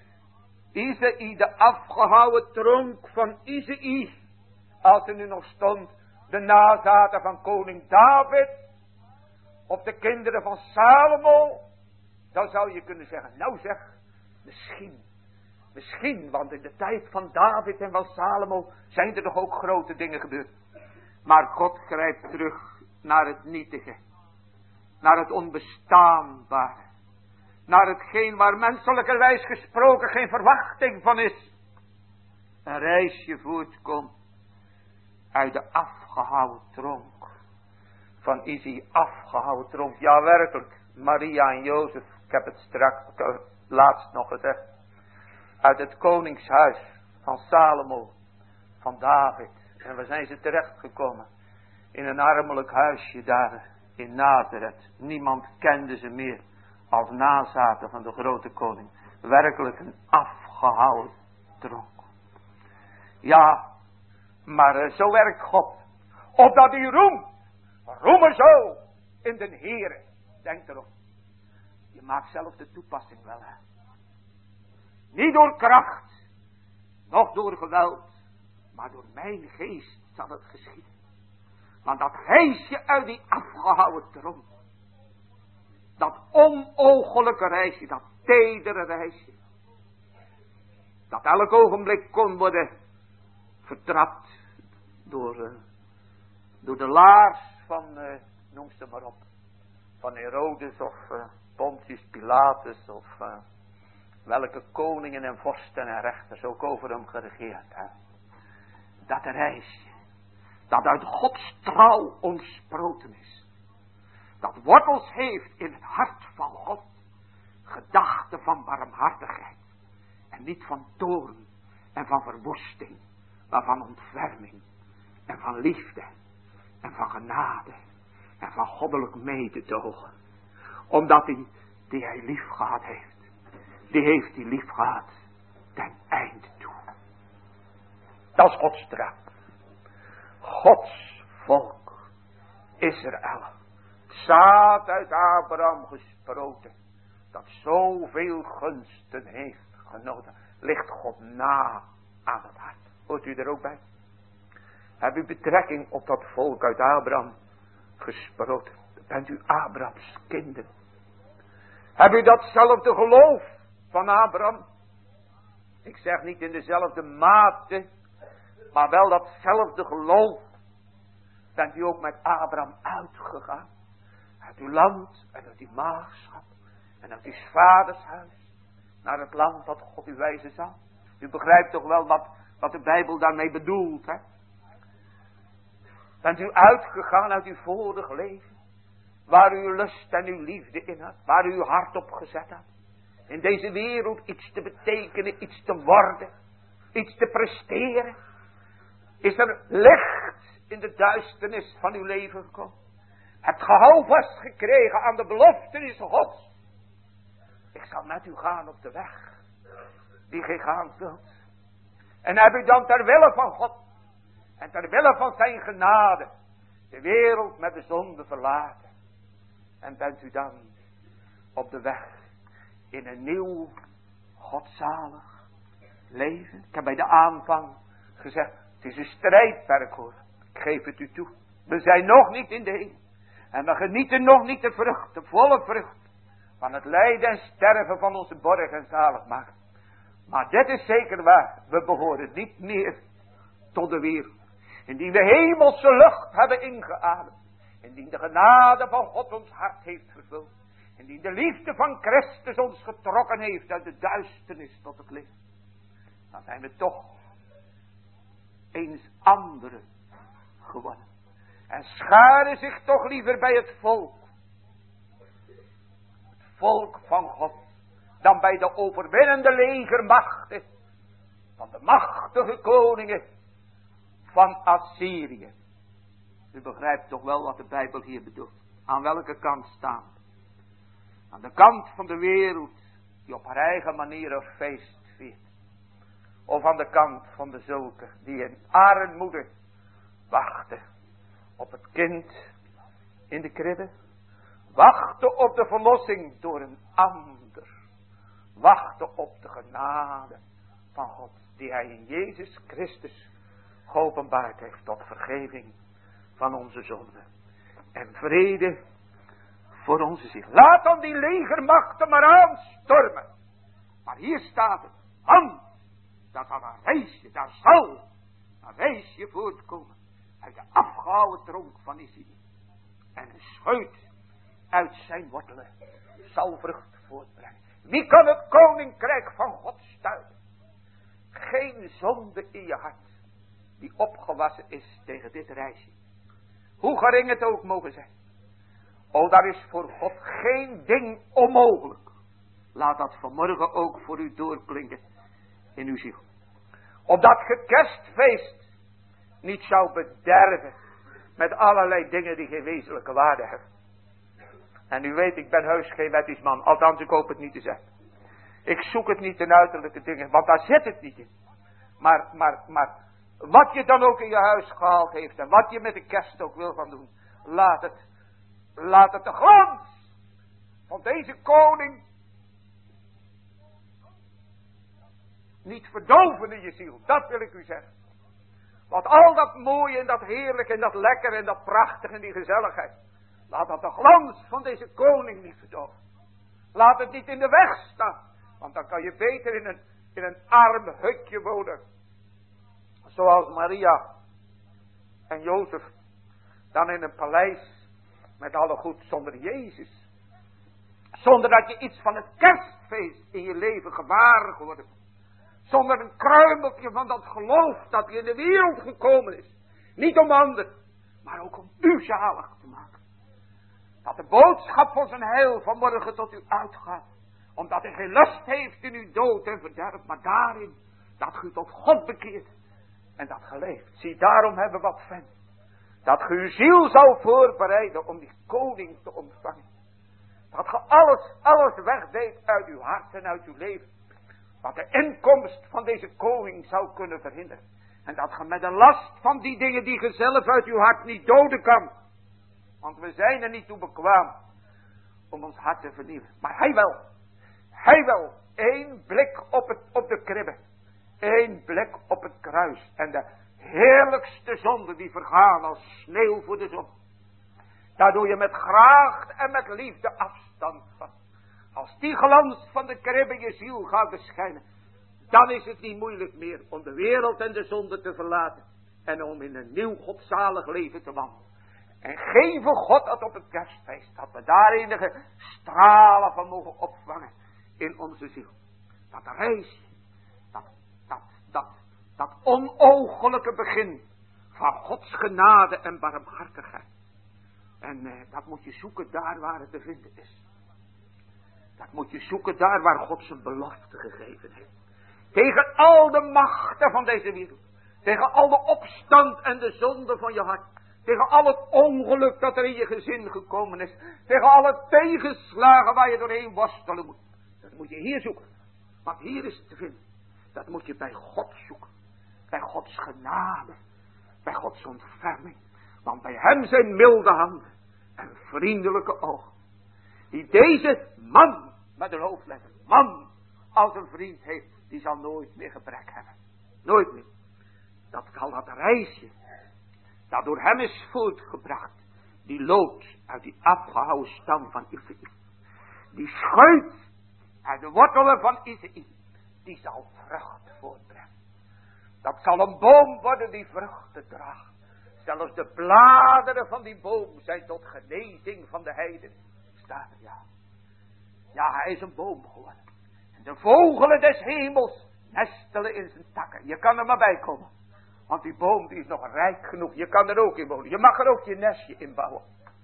Izei, de afgehouwen tronk van Izei. Als er nu nog stond, de nazaten van koning David. Of de kinderen van Salomo. Dan zou je kunnen zeggen, nou zeg, misschien. Misschien, want in de tijd van David en van Salomo zijn er toch ook grote dingen gebeurd. Maar God grijpt terug naar het nietige. Naar het onbestaanbare. Naar hetgeen waar menselijkerwijs gesproken geen verwachting van is. Een reisje voortkomt uit de afgehouwen tronk. Van Izei, afgehouwen tronk. Ja, werkelijk. Maria en Jozef, ik heb het straks, laatst nog gezegd. Uit het koningshuis van Salomo, van David. En waar zijn ze terechtgekomen? In een armelijk huisje daar in Nazareth. Niemand kende ze meer als nazaten van de grote koning. Werkelijk een afgehouwen tronk. Ja, maar uh, zo werkt God. Opdat u roemt. Roemen zo in den Heere. Denk erom. Je maakt zelf de toepassing wel, hè. Niet door kracht. Noch door geweld. Maar door mijn geest zal het geschieden. Want dat reisje uit die afgehouwen tronk. Dat onoogelijke reisje. Dat tedere reisje. Dat elk ogenblik kon worden vertrapt. Door, uh, door de laars van, uh, noem ze maar op. Van Herodes of uh, Pontius Pilatus of uh, welke koningen en vorsten en rechters ook over hem geregeerd hebben. Dat reisje, dat uit Gods trouw ontsproten is. Dat wortels heeft in het hart van God. Gedachten van barmhartigheid. En niet van toorn en van verwoesting, maar van ontferming en van liefde en van genade en van goddelijk mededogen. Omdat hij, die hij lief gehad heeft, die heeft hij lief gehad ten einde toe. Dat is Gods trouw. Gods volk, Israël, zaad uit Abraham gesproten, dat zoveel gunsten heeft genoten, ligt God na aan het hart. Hoort u er ook bij? Heb u betrekking op dat volk uit Abraham gesproten? Bent u Abrahams kinderen? Heb u datzelfde geloof van Abraham? Ik zeg niet in dezelfde mate, maar wel datzelfde geloof Bent u ook met Abraham uitgegaan. Uit uw land en uit uw maagschap. En uit uw vaders huis. Naar het land dat God u wijzen zal. U begrijpt toch wel wat, wat de Bijbel daarmee bedoelt, hè? Bent u uitgegaan uit uw vorig leven. Waar u uw lust en uw liefde in had. Waar u uw hart op gezet had. In deze wereld iets te betekenen, iets te worden. Iets te presteren. Is er licht in de duisternis van uw leven gekomen. Hebt ge houvast gekregen aan de beloftenis Gods. Ik zal met u gaan op de weg. Die gij gaan zult. En heb u dan ter wille van God. En ter wille van zijn genade. De wereld met de zonde verlaten. En bent u dan op de weg. In een nieuw godzalig leven. Ik heb bij de aanvang gezegd. Het is een strijdperk hoor. Ik geef het u toe. We zijn nog niet in de hemel. En we genieten nog niet de vrucht. De volle vrucht. Van het lijden en sterven van onze borg en zaligmaker. Maar dit is zeker waar. We behoren niet meer tot de wereld. Indien we hemelse lucht hebben ingeademd. Indien de genade van God ons hart heeft vervuld. Indien de liefde van Christus ons getrokken heeft uit de duisternis tot het licht. Dan zijn we toch eens anderen geworden. En scharen zich toch liever bij het volk. Het volk van God. Dan bij de overwinnende legermachten. Van de machtige koningen van Assyrië. U begrijpt toch wel wat de Bijbel hier bedoelt. Aan welke kant staan? Aan de kant van de wereld. Die op haar eigen manier een feest viert. Of aan de kant van de zulke. Die in armoede wachten. Op het kind in de kribbe. Wachten op de verlossing door een ander. Wachten op de genade van God. Die hij in Jezus Christus geopenbaard heeft. Tot vergeving van onze zonden. En vrede voor onze ziel. Laat dan die legermachten maar aanstormen. Maar hier staat het. Want dat zal een reisje, daar zal een reisje voortkomen. Uit de afgehouwen tronk van Isaïe. En een scheut uit zijn wortelen zal vrucht voortbrengen. Wie kan het koninkrijk van God stuiten? Geen zonde in je hart. Die opgewassen is tegen dit reisje. Hoe gering het ook mogen zijn. O, daar is voor God geen ding onmogelijk. Laat dat vanmorgen ook voor u doorklinken in uw ziel. Opdat ge kerstfeest niet zou bederven met allerlei dingen die geen wezenlijke waarde hebben. En u weet, ik ben heus geen wettisch man, althans ik hoop het niet te zijn. Ik zoek het niet in uiterlijke dingen, want daar zit het niet in. Maar, maar, maar, wat je dan ook in je huis gehaald heeft en wat je met de kerst ook wil gaan doen, laat het, laat het de glans van deze koning niet verdoven in je ziel, dat wil ik u zeggen. Want al dat mooie en dat heerlijke en dat lekker en dat prachtige en die gezelligheid. Laat dat de glans van deze koning niet verdoven. Laat het niet in de weg staan. Want dan kan je beter in een, in een arm hutje wonen. Zoals Maria en Jozef. Dan in een paleis met alle goed zonder Jezus. Zonder dat je iets van het kerstfeest in je leven gewaar geworden. Zonder een kruimeltje van dat geloof dat hij in de wereld gekomen is. Niet om anderen, maar ook om u zalig te maken. Dat de boodschap van zijn heil vanmorgen tot u uitgaat. Omdat hij geen lust heeft in uw dood en verderf, maar daarin dat u tot God bekeert. En dat geleefd. Zie, daarom hebben we wat van. Dat ge uw ziel zou voorbereiden om die koning te ontvangen. Dat ge alles, alles wegdeed uit uw hart en uit uw leven. Wat de inkomst van deze koning zou kunnen verhinderen. En dat ge met de last van die dingen die ge zelf uit uw hart niet doden kan. Want we zijn er niet toe bekwaam om ons hart te vernieuwen. Maar hij wel. Hij wel. Eén blik op, het, op de kribbe. Eén blik op het kruis. En de heerlijkste zonden die vergaan als sneeuw voor de zon. Daar doe je met graag en met liefde afstand van. Als die glans van de kribbe je ziel gaat beschijnen. Dan is het niet moeilijk meer om de wereld en de zonde te verlaten. en om in een nieuw godzalig leven te wandelen. En geven God dat op het kerstfeest, dat we daar enige stralen van mogen opvangen in onze ziel. Dat reisje, dat, dat, dat, dat onoogelijke begin van Gods genade en barmhartigheid. En eh, dat moet je zoeken daar waar het te vinden is. Dat moet je zoeken daar waar God zijn belofte gegeven heeft. Tegen al de machten van deze wereld. Tegen al de opstand en de zonde van je hart. Tegen al het ongeluk dat er in je gezin gekomen is. Tegen alle tegenslagen waar je doorheen worstelen moet. Dat moet je hier zoeken. Want hier is het te vinden. Dat moet je bij God zoeken. Bij Gods genade. Bij Gods ontferming. Want bij hem zijn milde handen. En vriendelijke ogen. Die deze man, met een hoofdletter, man, als een vriend heeft. Die zal nooit meer gebrek hebben. Nooit meer. Dat zal dat reisje. Dat door hem is voortgebracht. Die lood uit die afgehouwen stam van Israël. Die schuit uit de wortelen van Israël. Die zal vrucht voortbrengen. Dat zal een boom worden die vruchten draagt. Zelfs de bladeren van die boom zijn tot genezing van de heiden. Staat er, ja. Ja, hij is een boom geworden. En de vogelen des hemels nestelen in zijn takken. Je kan er maar bij komen. Want die boom die is nog rijk genoeg. Je kan er ook in wonen. Je mag er ook je nestje in bouwen.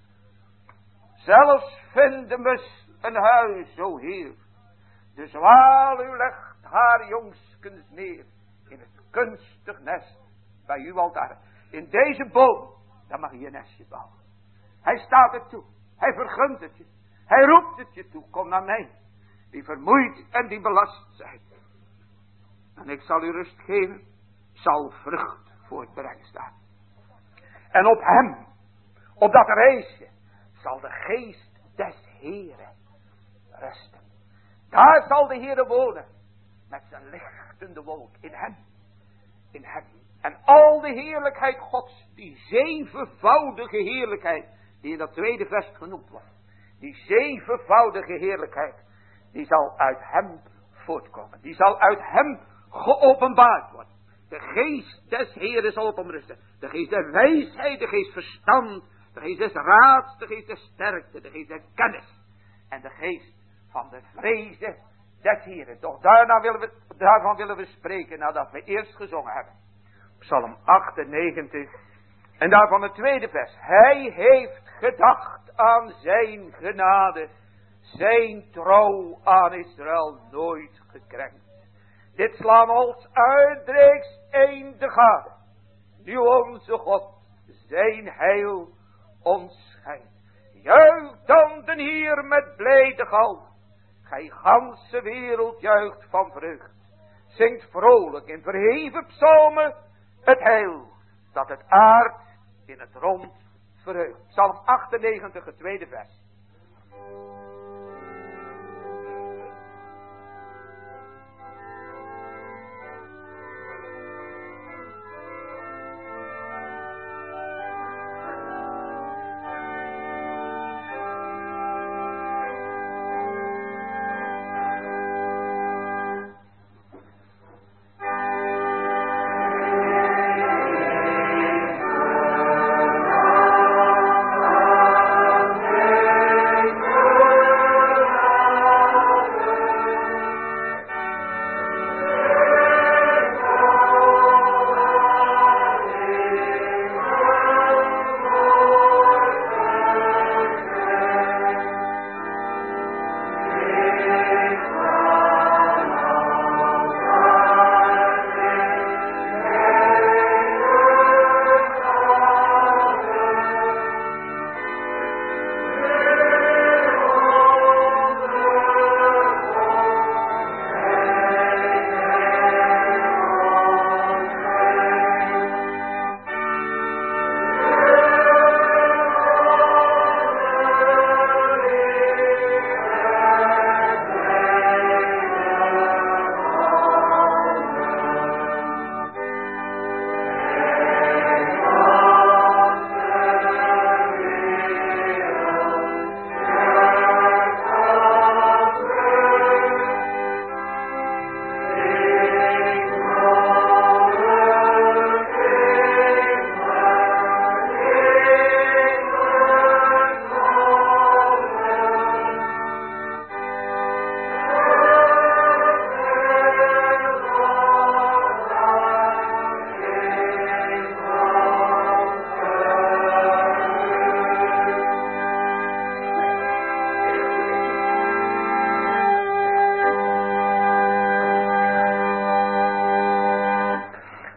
Zelfs vindt de mus een huis, o Heer. De zwaluw legt haar jongskens neer. In het kunstig nest. Bij uw altaar. In deze boom. Dan mag je je nestje bouwen. Hij staat het toe. Hij vergunt het je. Hij roept het je toe. Kom naar mij. Die vermoeid en die belast zijn. En ik zal u rust geven. Zal vrucht voortbrengen staan. En op hem. Op dat reisje. Zal de geest des Heren rusten. Daar zal de Heere wonen. Met zijn lichtende wolk. In hem. In hem. En al de heerlijkheid Gods. Die zevenvoudige heerlijkheid. Die in dat tweede vers genoemd wordt. Die zevenvoudige heerlijkheid. Die zal uit hem voortkomen. Die zal uit hem geopenbaard worden. De geest des Heeren zal op hem rusten. De geest der wijsheid, de geest verstand. De geest des raads, de geest der sterkte, de geest der kennis. En de geest van de vreze des Heeren. Doch daarna willen we, daarvan willen we spreken nadat we eerst gezongen hebben. Psalm achtennegentig. En daarvan het tweede vers. Hij heeft gedacht aan zijn genade. Zijn trouw aan Israël nooit gekrenkt. Dit slaan ons uitreeks einde gade. Nu onze God zijn heil ons schijnt. Juicht dan den Heer met blijde galm. Gij ganse wereld juicht van vreugd. Zingt vrolijk in verheven psalmen het heil. Dat het aard in het rond verheugt. Psalm achtennegentig, het tweede vers. Oh,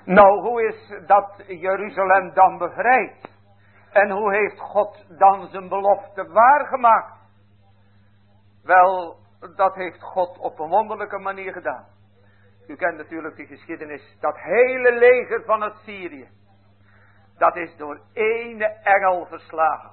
Nou, hoe is dat Jeruzalem dan bevrijd? En hoe heeft God dan zijn belofte waargemaakt? Wel, dat heeft God op een wonderlijke manier gedaan. U kent natuurlijk die geschiedenis. Dat hele leger van het Syrië. Dat is door ene engel verslagen.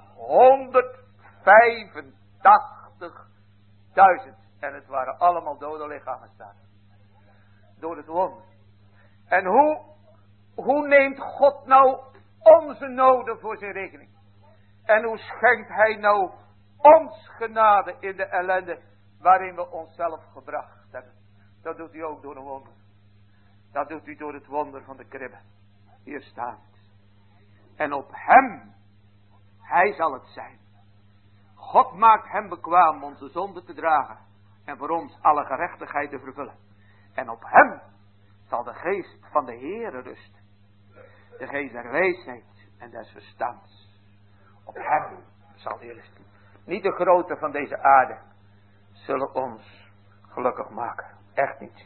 honderdvijfentachtigduizend. En het waren allemaal dode lichamen staan. Door het wonder. En hoe, hoe neemt God nou onze noden voor zijn rekening? En hoe schenkt hij nou ons genade in de ellende waarin we onszelf gebracht hebben? Dat doet hij ook door een wonder. Dat doet hij door het wonder van de kribbe. Hier staat het. En op hem, hij zal het zijn. God maakt hem bekwaam onze zonde te dragen. En voor ons alle gerechtigheid te vervullen. En op hem zal de geest van de Heere rusten. De geest der wijsheid en des verstands. Op hem zal hij rusten. Niet de grootte van deze aarde zullen ons gelukkig maken. Echt niet.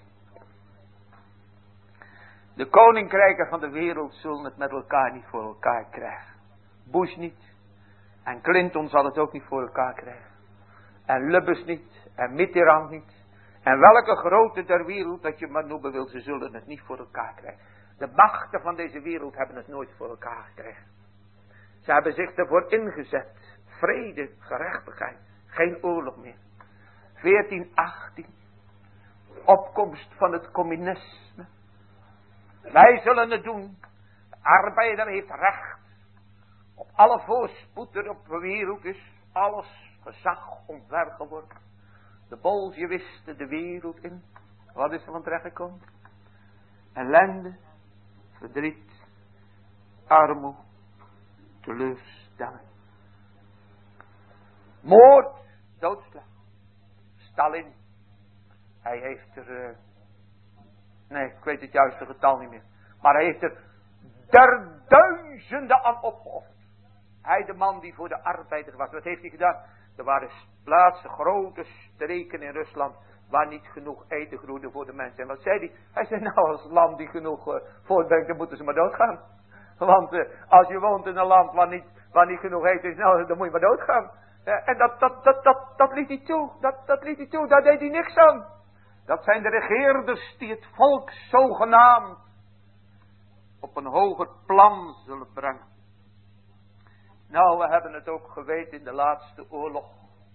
De koninkrijken van de wereld zullen het met elkaar niet voor elkaar krijgen. Bush niet. En Clinton zal het ook niet voor elkaar krijgen. En Lubbers niet. En Mitterrand niet. En welke grote der wereld dat je maar noemen wil, ze zullen het niet voor elkaar krijgen. De machten van deze wereld hebben het nooit voor elkaar gekregen. Ze hebben zich ervoor ingezet. Vrede, gerechtigheid. Geen oorlog meer. veertien achttien. Opkomst van het communisme. Wij zullen het doen. De arbeider heeft recht. Op alle voorspoed er op de wereld is alles gezag ontwerpen worden. De bolsjewisten de wereld in. Wat is er van terechtgekomen? Ellende, verdriet, armoede, teleurstelling. Moord, doodslag. Stalin. Hij heeft er... Uh, nee, ik weet het juiste getal niet meer. Maar hij heeft er der duizenden aan opgeofferd. Hij, de man die voor de arbeider was. Wat heeft hij gedaan? Er waren plaatsen, grote streken in Rusland, waar niet genoeg eten groeide voor de mensen. En wat zei hij? Hij zei, nou, als land die genoeg uh, voortbrengt, dan moeten ze maar doodgaan. Want uh, als je woont in een land waar niet, waar niet genoeg eten is, nou, dan moet je maar doodgaan. Uh, en dat, dat, dat, dat, dat liet hij toe. Dat, dat liet hij toe. Daar deed hij niks aan. Dat zijn de regeerders die het volk zogenaamd op een hoger plan zullen brengen. Nou, we hebben het ook geweten in de laatste oorlog.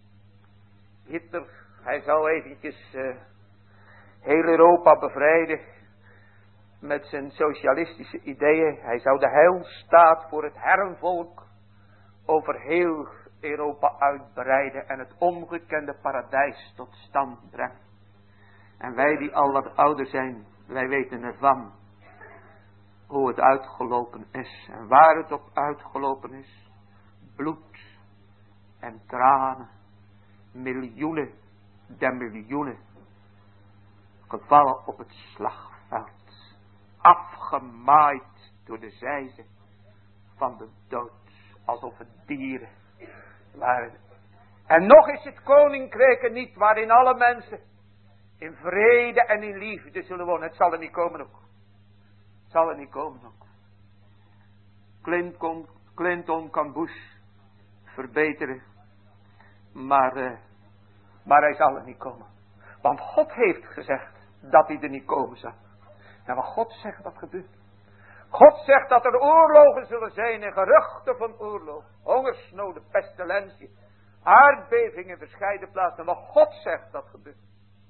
Hitler, hij zou eventjes uh, heel Europa bevrijden met zijn socialistische ideeën. Hij zou de heilstaat voor het herrenvolk over heel Europa uitbreiden en het ongekende paradijs tot stand brengen. En wij die al wat ouder zijn, wij weten ervan hoe het uitgelopen is en waar het op uitgelopen is. Bloed en tranen, miljoenen der miljoenen, gevallen op het slagveld, afgemaaid door de zijde van de dood, alsof het dieren waren. En nog is het koninkrijk niet waarin alle mensen in vrede en in liefde zullen wonen. Het zal er niet komen ook. Het zal er niet komen ook. Clinton, Clinton kan Bush verbeteren. Maar, uh, maar hij zal er niet komen. Want God heeft gezegd dat hij er niet komen zal. En wat God zegt, dat gebeurt. God zegt dat er oorlogen zullen zijn en geruchten van oorlog. Hongersnoden, pestilentie, aardbevingen in verscheiden plaatsen. Wat God zegt, dat gebeurt.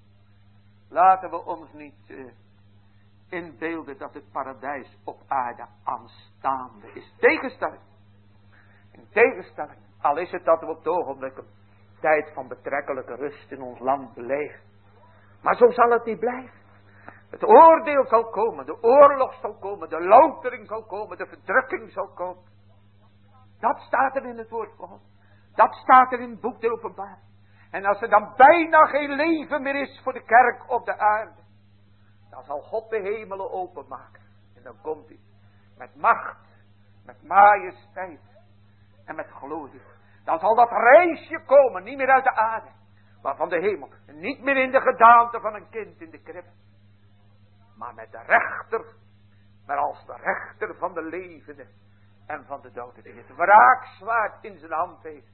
Laten we ons niet uh, inbeelden dat het paradijs op aarde aanstaande is. Tegenstelling. In tegenstelling. Al is het dat we op het ogenblik een tijd van betrekkelijke rust in ons land beleven. Maar zo zal het niet blijven. Het oordeel zal komen. De oorlog zal komen. De loutering zal komen. De verdrukking zal komen. Dat staat er in het woord van God. Dat staat er in het boek de Openbaring. En als er dan bijna geen leven meer is voor de kerk op de aarde, dan zal God de hemelen openmaken. En dan komt hij met macht, met majesteit en met glorie. Dan zal dat reisje komen, niet meer uit de aarde, maar van de hemel. En niet meer in de gedaante van een kind in de kribbe. Maar met de rechter, maar als de rechter van de levenden en van de doden, die het wraakzwaard in zijn hand heeft,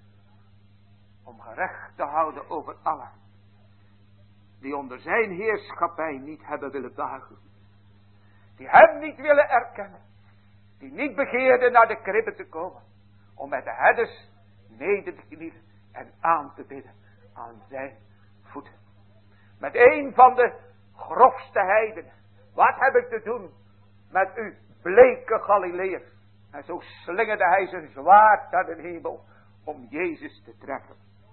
om gerecht te houden over allen die onder zijn heerschappij niet hebben willen buigen, die hem niet willen erkennen, die niet begeerden naar de kribben te komen, om met de herders neder te knielen en aan te bidden aan zijn voeten. Met een van de grofste heidenen. Wat heb ik te doen met u, bleke Galileërs? En zo slingerde hij zijn zwaard naar de hemel om Jezus te treffen.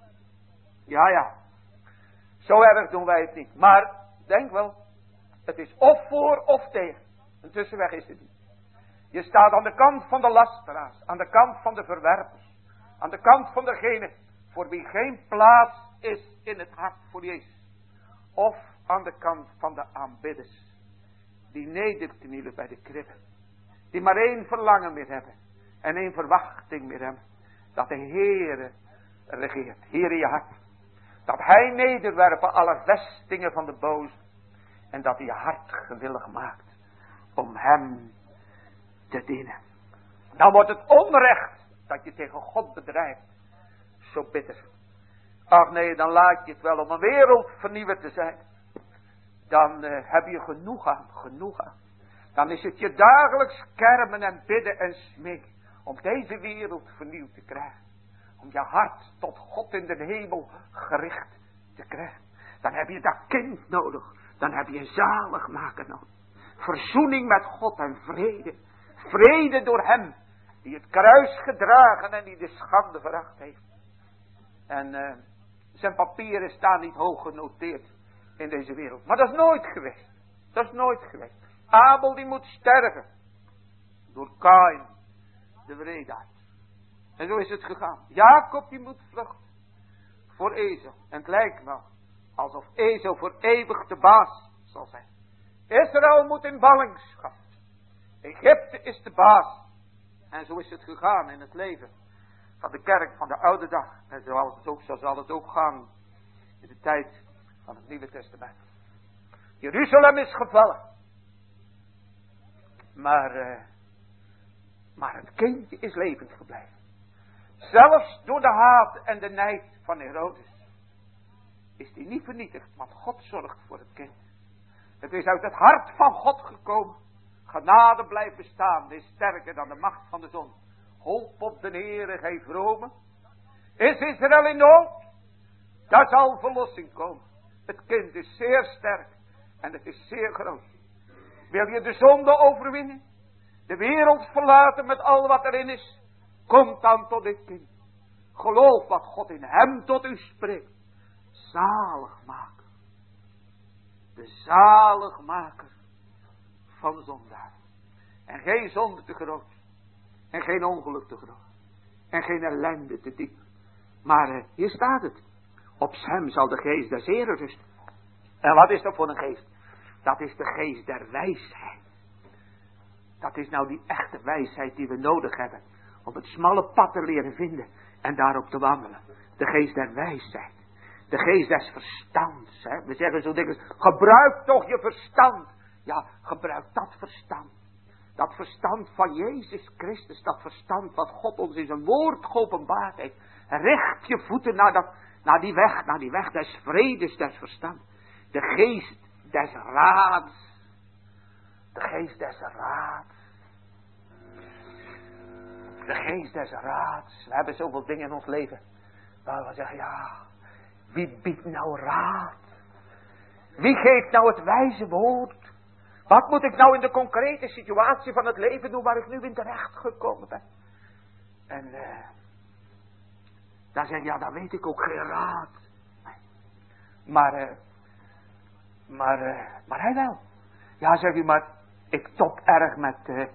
Ja, ja. Zo erg doen wij het niet. Maar denk wel, het is of voor of tegen. Een tussenweg is het niet. Je staat aan de kant van de lasteraars, aan de kant van de verwerpers, aan de kant van degene voor wie geen plaats is in het hart voor Jezus. Of aan de kant van de aanbidders, die nederknielen bij de kribben, die maar één verlangen meer hebben en één verwachting meer hebben, dat de Heere regeert, hier in je hart. Dat hij nederwerpen alle vestingen van de boze en dat hij je hart gewillig maakt om hem te dienen. Dan wordt het onrecht dat je tegen God bedrijft zo bitter. Ach nee, dan laat je het wel om een wereldvernieuwer te zijn. Dan uh, heb je genoeg aan, genoeg aan. Dan is het je dagelijks kermen en bidden en smeken om deze wereld vernieuwd te krijgen. Om je hart tot God in de hemel gericht te krijgen. Dan heb je dat kind nodig. Dan heb je zaligmaker nodig. Verzoening met God en vrede. Vrede door hem die het kruis gedragen en die de schande veracht heeft. En uh, zijn papieren staan niet hoog genoteerd in deze wereld. Maar dat is nooit geweest. Dat is nooit geweest. Abel die moet sterven. Door Kain, de wreedaard. En zo is het gegaan. Jacob die moet vluchten. Voor Esau. En het lijkt wel alsof Esau voor eeuwig de baas zal zijn. Israël moet in ballingschap. Egypte is de baas. En zo is het gegaan in het leven van de kerk van de oude dag. En zoals het ook, zo zal het ook gaan in de tijd van het Nieuwe Testament. Jeruzalem is gevallen. Maar, uh, maar het kindje is levend gebleven. Zelfs door de haat en de nijd van Herodes is die niet vernietigd, want God zorgt voor het kind. Het is uit het hart van God gekomen. Genade blijft bestaan, is sterker dan de macht van de zon. Hoop op de Heere, gij vrome. Is Israël in nood? Daar zal verlossing komen. Het kind is zeer sterk en het is zeer groot. Wil je de zonde overwinnen? De wereld verlaten met al wat erin is? Kom dan tot dit kind. Geloof wat God in hem tot u spreekt. Zaligmaker. De zaligmaker van zondaar. En geen zonde te groot. En geen ongeluk te groot. En geen ellende te diep. Maar uh, hier staat het. Op hem zal de geest des Heren rusten. En wat is dat voor een geest? Dat is de geest der wijsheid. Dat is nou die echte wijsheid die we nodig hebben. Om het smalle pad te leren vinden. En daarop te wandelen. De geest der wijsheid. De geest des verstands. Hè? We zeggen zo dikwijls. Gebruik toch je verstand. Ja, gebruik dat verstand. Dat verstand van Jezus Christus. Dat verstand wat God ons in zijn woord geopenbaard heeft. Richt je voeten naar, dat, naar die weg. Naar die weg des vredes, des verstand. De geest des raads. De geest des raads. De geest des raads. We hebben zoveel dingen in ons leven. Waar we zeggen, ja, wie biedt nou raad? Wie geeft nou het wijze woord? Wat moet ik nou in de concrete situatie van het leven doen waar ik nu in terecht gekomen ben? En uh, dan zeg je, ja, dan weet ik ook geen raad. Maar, uh, maar, uh, maar hij wel. Ja, zeg je, maar ik top erg met, uh,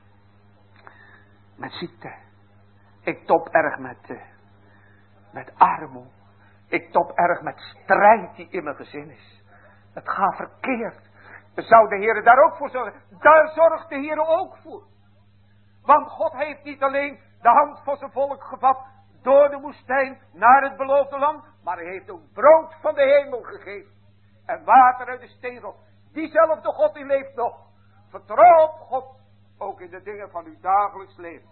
met ziekte. Ik top erg met, uh, met armoede. Ik top erg met strijd die in mijn gezin is. Het gaat verkeerd. Zou de Heer daar ook voor zorgen? Daar zorgt de Heer ook voor. Want God heeft niet alleen de hand van zijn volk gevat door de woestijn naar het beloofde land, maar hij heeft ook brood van de hemel gegeven. En water uit de steenrot. Diezelfde God die leeft nog. Vertrouw op God. Ook in de dingen van uw dagelijks leven.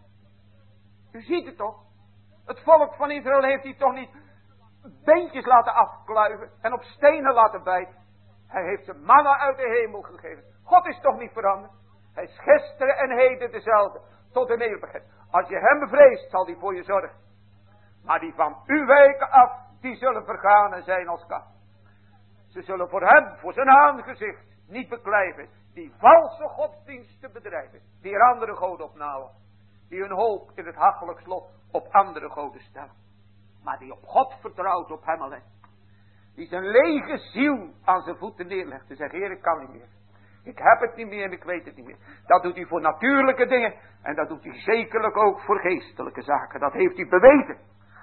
U ziet het toch? Het volk van Israël heeft hij toch niet beentjes laten afkluiven en op stenen laten bijten. Hij heeft de manna uit de hemel gegeven. God is toch niet veranderd? Hij is gisteren en heden dezelfde. Tot in eeuwigheid. Als je hem bevreest, zal hij voor je zorgen. Maar die van u wijken af, die zullen vergaan en zijn als kat. Ze zullen voor hem, voor zijn aangezicht, niet beklijven. Die valse godsdiensten bedrijven. Die er andere goden opnauwen. Die hun hoop in het hachelijk slot op andere goden stellen. Maar die op God vertrouwt, op hem alleen. Die zijn lege ziel aan zijn voeten neerlegt. En zegt, Heer, ik kan niet meer. Ik heb het niet meer en ik weet het niet meer. Dat doet hij voor natuurlijke dingen. En dat doet hij zekerlijk ook voor geestelijke zaken. Dat heeft hij bewezen.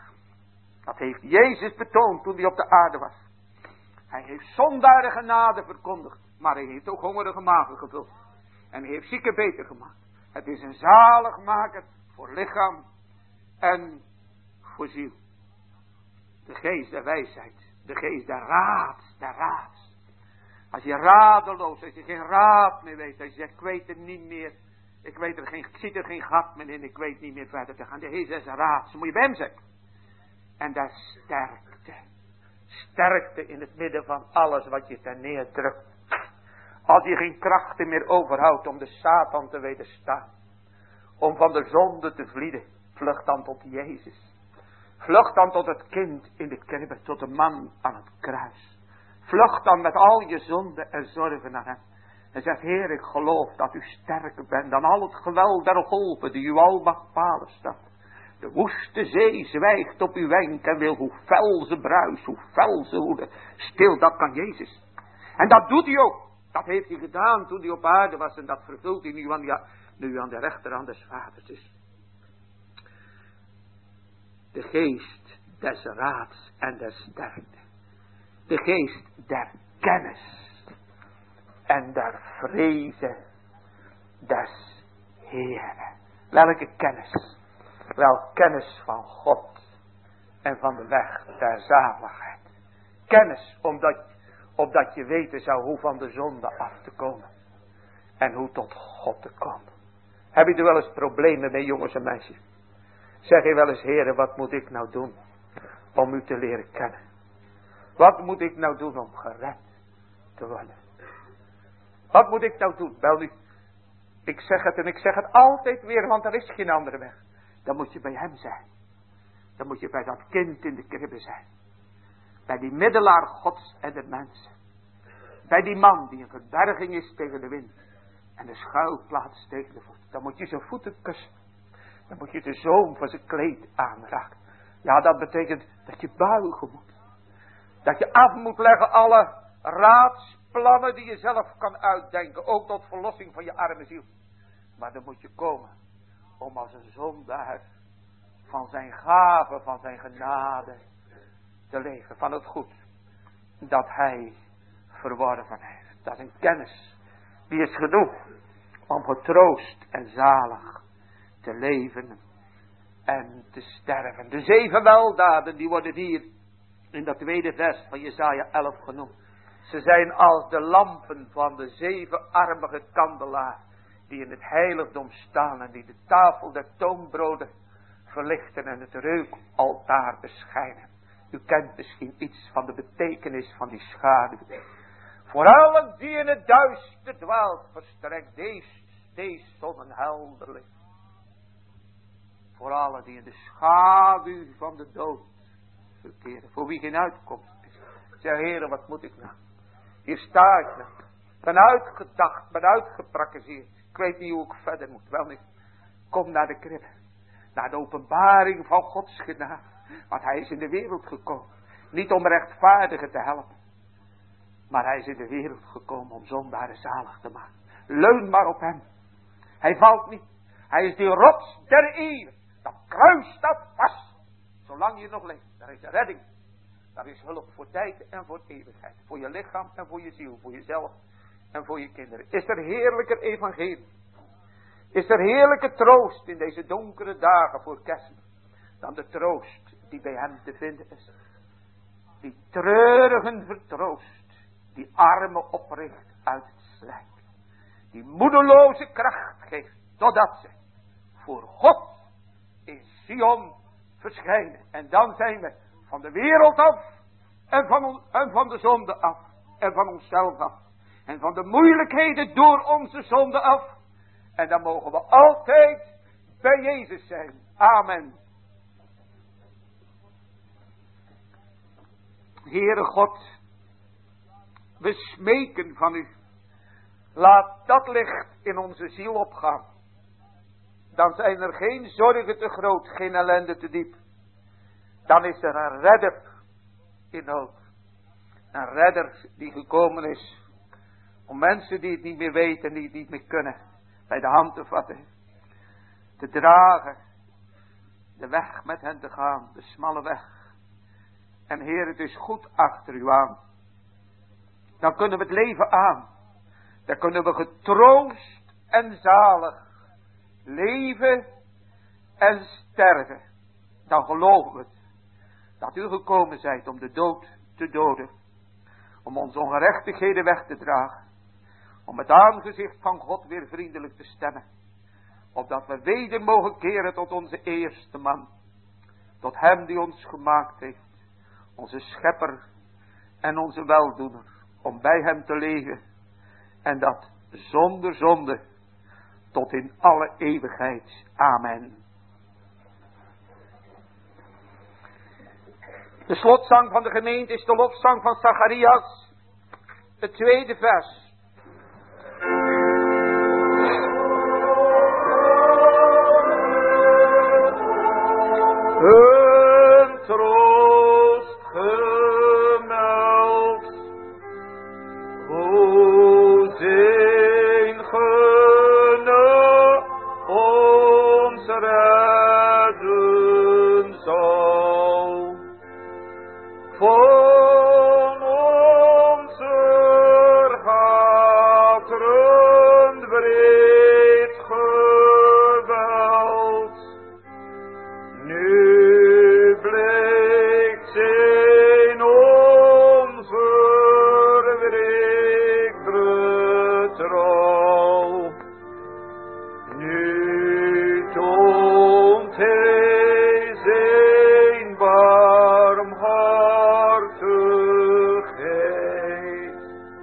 Dat heeft Jezus betoond toen hij op de aarde was. Hij heeft zondaren genade verkondigd. Maar hij heeft ook hongerige magen gevuld. En hij heeft zieken beter gemaakt. Het is een zaligmaker voor lichaam en voor ziel. De geest der wijsheid. De geest der raads, der raads. Als je radeloos, als je geen raad meer weet. Als je zegt, ik weet het niet meer. Ik weet er geen, ik zie er geen gat meer in. Ik weet niet meer verder te gaan. De geest des raads. Moet je bij hem zeggen. En daar sterkte. Sterkte in het midden van alles wat je ten neerdrukt. Als je geen krachten meer overhoudt om de Satan te wederstaan. Om van de zonde te vlieden. Vlucht dan tot Jezus. Vlucht dan tot het kind in de kribbe. Tot de man aan het kruis. Vlucht dan met al je zonden en zorgen naar hem. En zegt, Heer, ik geloof dat u sterker bent dan al het geweld der golven die u almacht palen staat. De woeste zee zwijgt op uw wenk en wil hoe fel ze bruis, hoe fel ze woede. Stil, dat kan Jezus. En dat doet hij ook. Dat heeft hij gedaan toen hij op aarde was en dat vervult hij nu aan, die, nu aan de rechterhand des vaders is. De geest des raads en des sterkte. De geest der kennis en der vreze des Heeren. Welke kennis? Wel, kennis van God en van de weg der zaligheid. Kennis omdat, opdat je weten zou hoe van de zonde af te komen. En hoe tot God te komen. Heb je er wel eens problemen mee, jongens en meisjes? Zeg je wel eens, Heere, wat moet ik nou doen om u te leren kennen? Wat moet ik nou doen om gered te worden? Wat moet ik nou doen? Wel nu, ik zeg het en ik zeg het altijd weer, want er is geen andere weg. Dan moet je bij hem zijn. Dan moet je bij dat kind in de kribbe zijn. Bij die middelaar Gods en de mensen. Bij die man die een verberging is tegen de wind. En de schuilplaats tegen de voet. Dan moet je zijn voeten kussen. Dan moet je de zoom van zijn kleed aanraken. Ja, dat betekent dat je buigen moet. Dat je af moet leggen alle raadsplannen die je zelf kan uitdenken. Ook tot verlossing van je arme ziel. Maar dan moet je komen. Om als een zondaar van zijn gave, van zijn genade te leven. Van het goed dat hij verworven heeft. Dat is een kennis. Die is genoeg om getroost en zalig te leven en te sterven. De zeven weldaden die worden hier in dat tweede vers van Jesaja elf genoemd. Ze zijn als de lampen van de zevenarmige kandelaar die in het heiligdom staan en die de tafel der toonbroden verlichten en het reukaltaar beschijnen. U kent misschien iets van de betekenis van die schaduw. Voor allen die in het duister dwaalt, verstrekt deze, deze zon een helder licht. Voor allen die in de schaduw van de dood verkeren, voor wie geen uitkomst is. Zeg, Heere, wat moet ik nou? Hier sta ik nou. Ben uitgedacht, ben uitgeprakkezeerd. Ik weet niet hoe ik verder moet. Wel niet. Kom naar de kribbe. Naar de openbaring van Gods genade. Want hij is in de wereld gekomen. Niet om rechtvaardigen te helpen. Maar hij is in de wereld gekomen om zondaren zalig te maken. Leun maar op hem. Hij valt niet. Hij is die rots der eeuwen. Dat kruis staat vast. Zolang je nog leeft. Daar is de redding. Daar is hulp voor tijd en voor eeuwigheid. Voor je lichaam en voor je ziel. Voor jezelf en voor je kinderen. Is er heerlijker evangelie. Is er heerlijke troost in deze donkere dagen voor Kerstmis. Dan de troost die bij hem te vinden is. Die treurigen vertroost. Die armen opricht uit het slijk. die moedeloze kracht geeft, totdat ze voor God in Sion verschijnen. En dan zijn we van de wereld af, en van, on, en van de zonde af, en van onszelf af, en van de moeilijkheden door onze zonde af. En dan mogen we altijd bij Jezus zijn. Amen. Heere God, we smeken van u. Laat dat licht in onze ziel opgaan. Dan zijn er geen zorgen te groot, geen ellende te diep. Dan is er een redder in nood. Een redder die gekomen is om mensen die het niet meer weten, die het niet meer kunnen, bij de hand te vatten. Te dragen. De weg met hen te gaan. De smalle weg. En Heer, het is goed achter u aan. Dan kunnen we het leven aan. Dan kunnen we getroost en zalig leven en sterven. Dan geloven we het. Dat u gekomen zijt om de dood te doden. Om onze ongerechtigheden weg te dragen. Om het aangezicht van God weer vriendelijk te stemmen. Opdat we weder mogen keren tot onze eerste man. Tot hem die ons gemaakt heeft. Onze schepper en onze weldoener. Om bij hem te leven. En dat zonder zonde. Tot in alle eeuwigheid. Amen. De slotzang van de gemeente is de lofzang van Zacharias. Het tweede vers. Een troost gemeld, hoe zijn genade ons redden zal, van onze harten breed geweld. Nu blijkt zijn onverbreekbare trouw. Nu toont hij zijn barmhartigheid.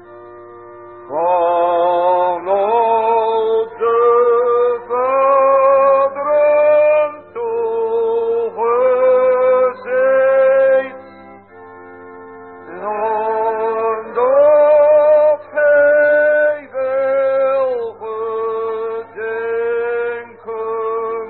Vanop de vaderen toegezet, en dat hij wil gedenken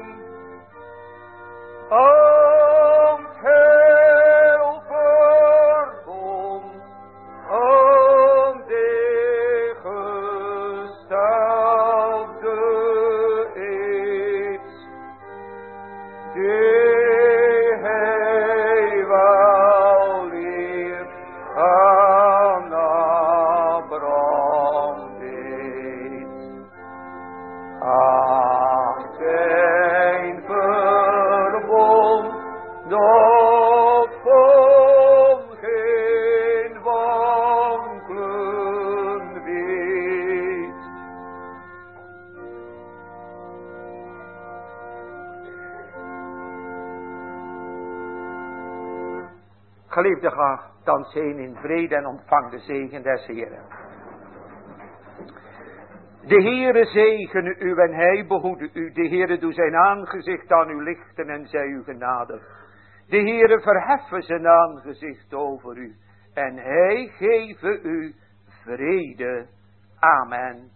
aan het heil verbond, aan de gestelde eed, die hij wel leert aan Abraham deed. Aan zijn verbond dat van geen wankelen weet. Geliefde, ga thans heen in vrede en ontvang de zegen des Heeren. De Heere zegene u en hij behoede u. De Heere doe zijn aangezicht aan u lichten en zij u genadig. De Heere verheffen zijn aangezicht over u en hij geven u vrede. Amen.